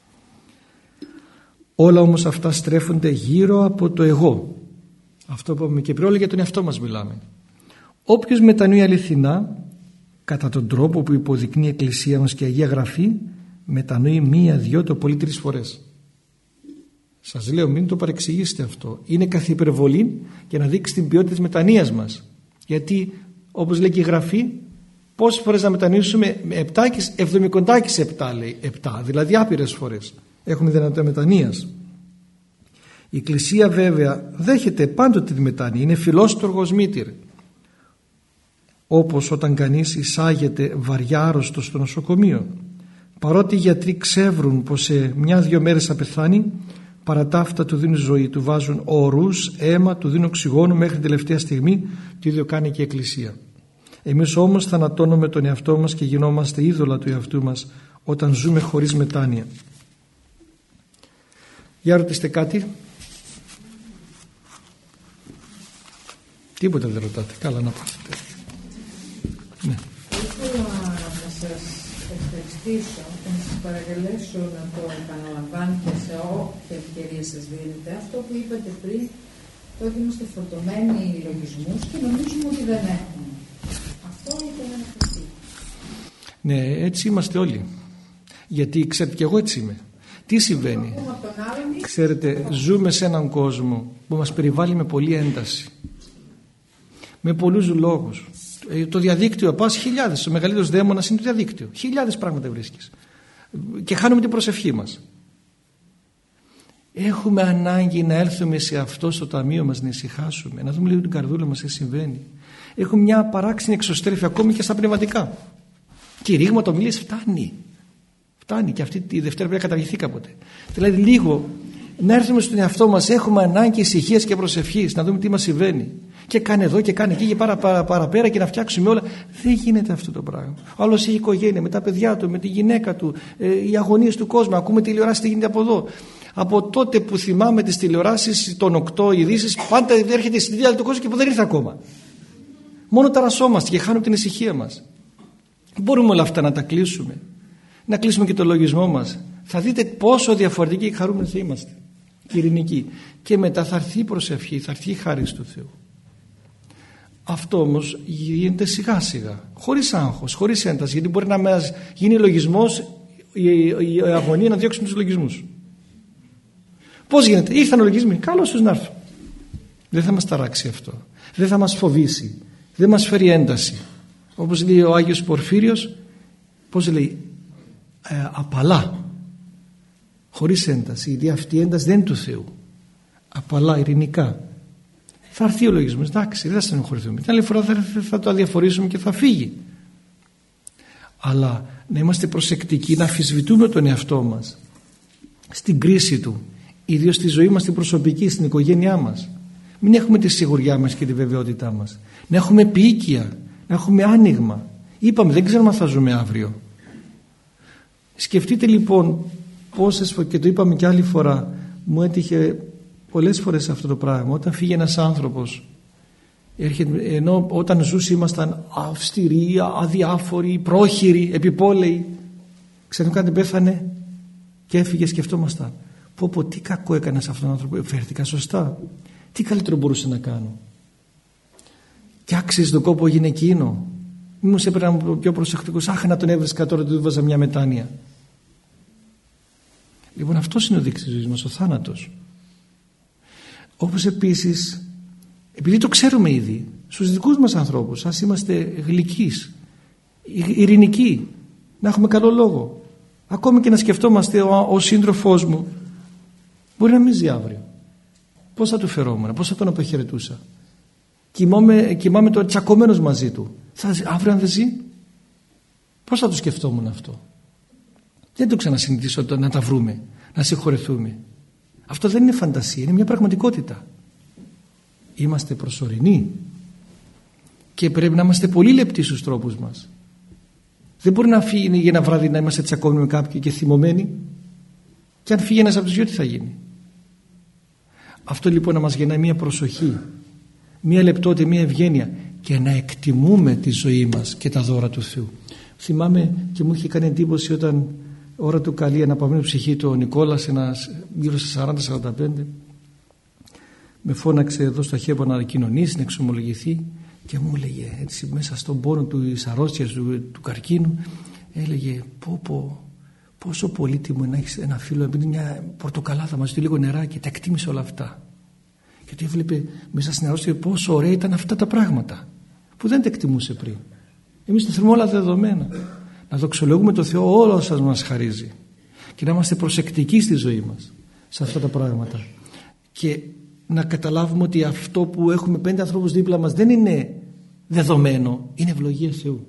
Όλα όμως αυτά στρέφονται γύρω από το εγώ. Αυτό που είπαμε και πριν, όλα για τον εαυτό μας μιλάμε. Όποιος μετανοεί αληθινά, κατά τον τρόπο που υποδεικνύει η Εκκλησία μας και η Αγία Γραφή, μετανοεί μία, δυο, το πολύ τρεις φορές. Σας λέω, μην το παρεξηγήσετε αυτό. Είναι καθ' υπερβολή για να δείξει την ποιότητα της μετανοίας μας. Γιατί, όπως λέει και η Γραφή, πόσες φορές να μετανοήσουμε? Επτάκις, εβδομικοντάκις επτά λέει, επτά, δηλαδή άπειρες φορές έχουμε δυνατότητα μετανοίας. Η Εκκλησία βέβαια δέχεται πάντοτε τη μετάνοια, είναι φιλόστοργος μήτηρ. Όπως όταν κανείς εισάγεται βαριά άρρωστο στο νοσοκομείο, παρότι οι γιατροί ξεύρουν πως σε μια-δυο μέρες θα πεθάνει, παρά τα αυτά του δίνουν ζωή, του βάζουν ορούς, αίμα, του δίνουν οξυγόνο μέχρι την τελευταία στιγμή. Το ίδιο κάνει και η Εκκλησία. Εμείς όμως θανατώνουμε τον εαυτό μας και γινόμαστε είδωλα του εαυτού μας όταν ζούμε χωρίς μετάνοια. Για ρωτήστε κάτι. Τίποτα δεν ρωτάτε. Καλά να πάτε. Ναι. Ήθελα να σας ευχαριστήσω και να σας παρακαλέσω να το επαναλαμβάνετε σε όποια ευκαιρία σας δίνετε. Αυτό που είπατε πριν, το ότι είμαστε φορτωμένοι λογισμούς και νομίζουμε ότι δεν έχουμε. Αυτό ήθελα να ευχαριστήσω. Ναι, έτσι είμαστε όλοι. Γιατί ξέρετε, και εγώ έτσι είμαι. Τι συμβαίνει? Ξέρετε, ζούμε σε έναν κόσμο που μας περιβάλλει με πολλή ένταση, με πολλούς λόγους. Το διαδίκτυο, πας χιλιάδες, ο μεγαλύτερος δαίμονας είναι το διαδίκτυο. Χιλιάδες πράγματα βρίσκεις και χάνουμε την προσευχή μας. Έχουμε ανάγκη να έρθουμε σε αυτό στο ταμείο μας, να ησυχάσουμε, να δούμε λίγο την καρδούλα μας τι συμβαίνει. Έχουμε μια παράξενη εξωστρέφεια ακόμη και στα πνευματικά. Και η ρήγματα ομιλίες φτάνει. Φτάνει, και αυτή τη Δευτέρα πρέπει να καταργηθεί κάποτε. Δηλαδή λίγο να έρθουμε στον εαυτό μας, έχουμε ανάγκη ησυχίας και προσευχής, να δούμε τι μας συμβαίνει. Και κάνε εδώ και κάνε εκεί και πάρα, πάρα, παραπέρα και να φτιάξουμε όλα. Δεν γίνεται αυτό το πράγμα. Ο άλλος έχει οικογένεια με τα παιδιά του, με τη γυναίκα του, ε, οι αγωνίες του κόσμου. Ακούμε τηλεοράση τι γίνεται από εδώ. Από τότε που θυμάμαι τις τηλεοράσεις των οκτώ ειδήσεις, πάντα έρχεται η συνδυάλη του κόσμου και που δεν ήρθε ακόμα. Μόνο ταρασσόμαστε και χάνουμε την ησυχία μας. Μπορούμε όλα αυτά να τα κλείσουμε. Να κλείσουμε και το λογισμό μας. Θα δείτε πόσο διαφορετικοί και χαρούμενοι θα είμαστε και ειρηνικοί. Και μετά θα έρθει η προσευχή, θα έρθει η χάρη του Θεού. Αυτό όμως γίνεται σιγά σιγά, χωρίς άγχος, χωρίς ένταση, γιατί μπορεί να μας γίνει λογισμός, η, η, η αγωνία να διώξουμε τους λογισμούς. Πώς γίνεται? Ήρθαν οι λογισμοί, καλώς τους να έρθουν. Δεν θα μας ταράξει αυτό, δεν θα μας φοβήσει, δεν μας φέρει ένταση. Όπως λέει ο Άγιος Πορφύριος, πώς λέει, ε, απαλά, χωρίς ένταση, γιατί αυτή η ένταση δεν είναι του Θεού. Απαλά, ειρηνικά. Θα έρθει ο λογισμός, εντάξει, δεν θα στενοχωρηθούμε. Την άλλη φορά θα, θα το αδιαφορήσουμε και θα φύγει. Αλλά να είμαστε προσεκτικοί, να αμφισβητούμε τον εαυτό μας στην κρίση του, ιδίως στη ζωή μας την προσωπική, στην οικογένειά μας. Μην έχουμε τη σιγουριά μας και τη βεβαιότητά μας. Να έχουμε επίοικια, να έχουμε άνοιγμα. Είπαμε, δεν ξέρουμε αν θα ζούμε αύριο. Σκεφτείτε λοιπόν πόσες φορές, και το είπαμε και άλλη φορά, μου έτυχε πολλές φορές αυτό το πράγμα. Όταν φύγει ένας άνθρωπος, ενώ όταν ζούσε ήμασταν αυστηροί, αδιάφοροι, πρόχειροι, επιπόλαιοι, ξαφνικά πέθανε και έφυγε, σκεφτόμασταν, πω πω τι κακό έκανα σε αυτόν τον άνθρωπο, φέρθηκα σωστά, τι καλύτερο μπορούσε να κάνω, και άξιζε τον κόπο έγινε εκείνο, μήπως έπρεπε να είμαι πιο προσεκτικός, άχ να τον έβρισκα τώρα, του βάζα μια μετάνοια. Λοιπόν, αυτός είναι ο δείκτης της ζωής μας, ο θάνατος. Όπως επίσης, επειδή το ξέρουμε ήδη, στους δικούς μας ανθρώπους, ας είμαστε γλυκείς, ειρηνικοί, να έχουμε καλό λόγο, ακόμη και να σκεφτόμαστε ο, ο σύντροφός μου μπορεί να μην ζει αύριο, πώς θα του φερόμουν, πώς θα τον αποχαιρετούσα, κοιμάμαι, κοιμάμαι τώρα τσακωμένος μαζί του, θα, αύριο αν δεν ζει, πώς θα το σκεφτόμουν αυτό? Δεν το ξανασυνηθίσω να τα βρούμε, να συγχωρεθούμε. Αυτό δεν είναι φαντασία, είναι μια πραγματικότητα. Είμαστε προσωρινοί και πρέπει να είμαστε πολύ λεπτοί στους τρόπους μας. Δεν μπορεί να φύγει για ένα βράδυ να είμαστε τσακωμένοι με κάποιον και θυμωμένοι, και αν φύγει ένας από τους δυο τι θα γίνει? Αυτό λοιπόν να μας γεννάει μια προσοχή, μια λεπτότητα, μια ευγένεια, και να εκτιμούμε τη ζωή μας και τα δώρα του Θεού. Θυμάμαι και μου είχε κάνει εντύπωση όταν ώρα του καλή αναπαυμένη ψυχή του ο Νικόλας, ένας γύρω στα σαράντα σαράντα πέντε, με φώναξε εδώ στο Χέμπο να κοινωνήσει, να εξομολογηθεί, και μου έλεγε έτσι μέσα στον πόνο του, της αρρώστιας του, του καρκίνου, έλεγε πω πω πόσο πολύτιμο να έχεις ένα φίλο, επειδή μια πορτοκαλάδα μαζί του, λίγο νεράκι, τα εκτίμησε όλα αυτά, γιατί έβλεπε μέσα στην αρρώστια πόσο ωραία ήταν αυτά τα πράγματα που δεν τα εκτιμούσε πριν. Εμείς τα θέλουμε όλα δεδομένα. Να δοξολογούμε το Θεό όλα όσα μας χαρίζει και να είμαστε προσεκτικοί στη ζωή μας σε αυτά τα πράγματα, και να καταλάβουμε ότι αυτό που έχουμε πέντε ανθρώπους δίπλα μας δεν είναι δεδομένο, είναι ευλογία Θεού.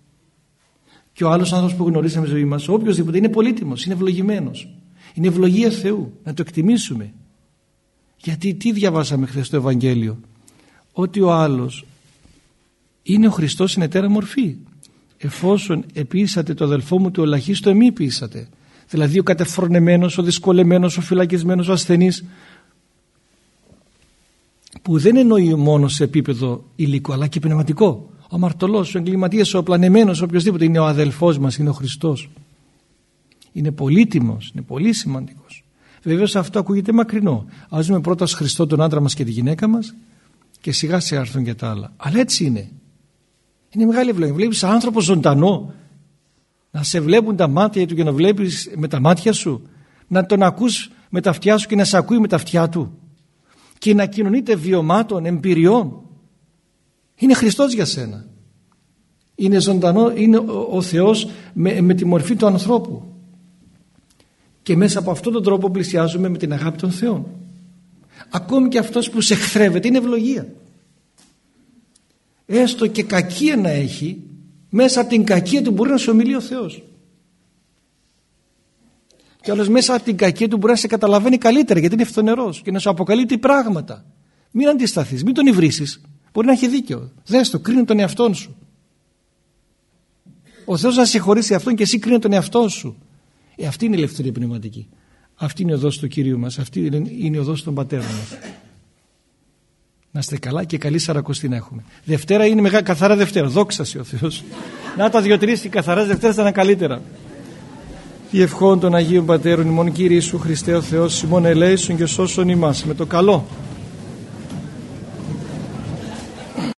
Και ο άλλος άνθρωπος που γνωρίσαμε στη ζωή μας, οποιοσδήποτε, είναι πολύτιμος, είναι ευλογημένος, είναι ευλογία Θεού, να το εκτιμήσουμε. Γιατί τι διαβάσαμε χθες στο Ευαγγέλιο? Ότι ο άλλος είναι ο Χριστός στην εταίρα μορφή. Εφόσον επίησατε το αδελφό μου το ελαχίστο, εμεί επίησατε. Δηλαδή ο κατεφρονεμένος, ο δυσκολεμένος, ο φυλακισμένος, ο ασθενής, που δεν εννοεί μόνο σε επίπεδο υλικό αλλά και πνευματικό, ο αμαρτωλός, ο εγκληματίας, ο πλανεμένος, οποιοσδήποτε, είναι ο αδελφός μας, είναι ο Χριστός. Είναι πολύτιμος, είναι πολύ σημαντικός. Βεβαίως αυτό ακούγεται μακρινό. Ας δούμε πρώτα ως Χριστό τον άντρα μας και τη γυναίκα μας, και σιγά σιγά έρθουν και τα άλλα. Αλλά έτσι είναι. Είναι μεγάλη ευλογία. Βλέπεις άνθρωπο ζωντανό, να σε βλέπουν τα μάτια του και να βλέπεις με τα μάτια σου, να τον ακούς με τα αυτιά σου και να σε ακούει με τα αυτιά του, και να κοινωνείτε βιωμάτων, εμπειριών. Είναι Χριστός για σένα. Είναι ζωντανό, είναι ο, ο Θεός με, με τη μορφή του ανθρώπου, και μέσα από αυτόν τον τρόπο πλησιάζουμε με την αγάπη των Θεών. Ακόμη και αυτός που σε εχθρεύεται είναι ευλογία. Έστω και κακία να έχει, μέσα από την κακία του μπορεί να σου ομιλεί ο Θεός. Και άλλος μέσα από την κακία του μπορεί να σε καταλαβαίνει καλύτερα, γιατί είναι φθονερός, και να σου αποκαλύπτει πράγματα. Μην αντισταθείς, μην τον υβρίσεις. Μπορεί να έχει δίκιο. Δες το, κρίνει τον εαυτόν σου. Ο Θεός να σε συγχωρήσει αυτόν και εσύ κρίνει τον εαυτό σου. Ε, αυτή είναι η ελευθερία πνευματική. Αυτή είναι η οδός του Κυρίου μας. Αυτή είναι η οδός των πατέρων μας. Να είστε καλά και καλή Σαρακοστή να έχουμε. Δευτέρα είναι μεγάλη, καθαρά Δευτέρα. Δόξα σε ο Θεός. Να τα δύο-τρεις και καθαρά Δευτέρα θα είναι καλύτερα. Η ευχών των Αγίων Πατέρων ημών, Κύριε Ιησού Χριστέ ο Θεός, ημών ελέησον και σώσον ημάς με το καλό.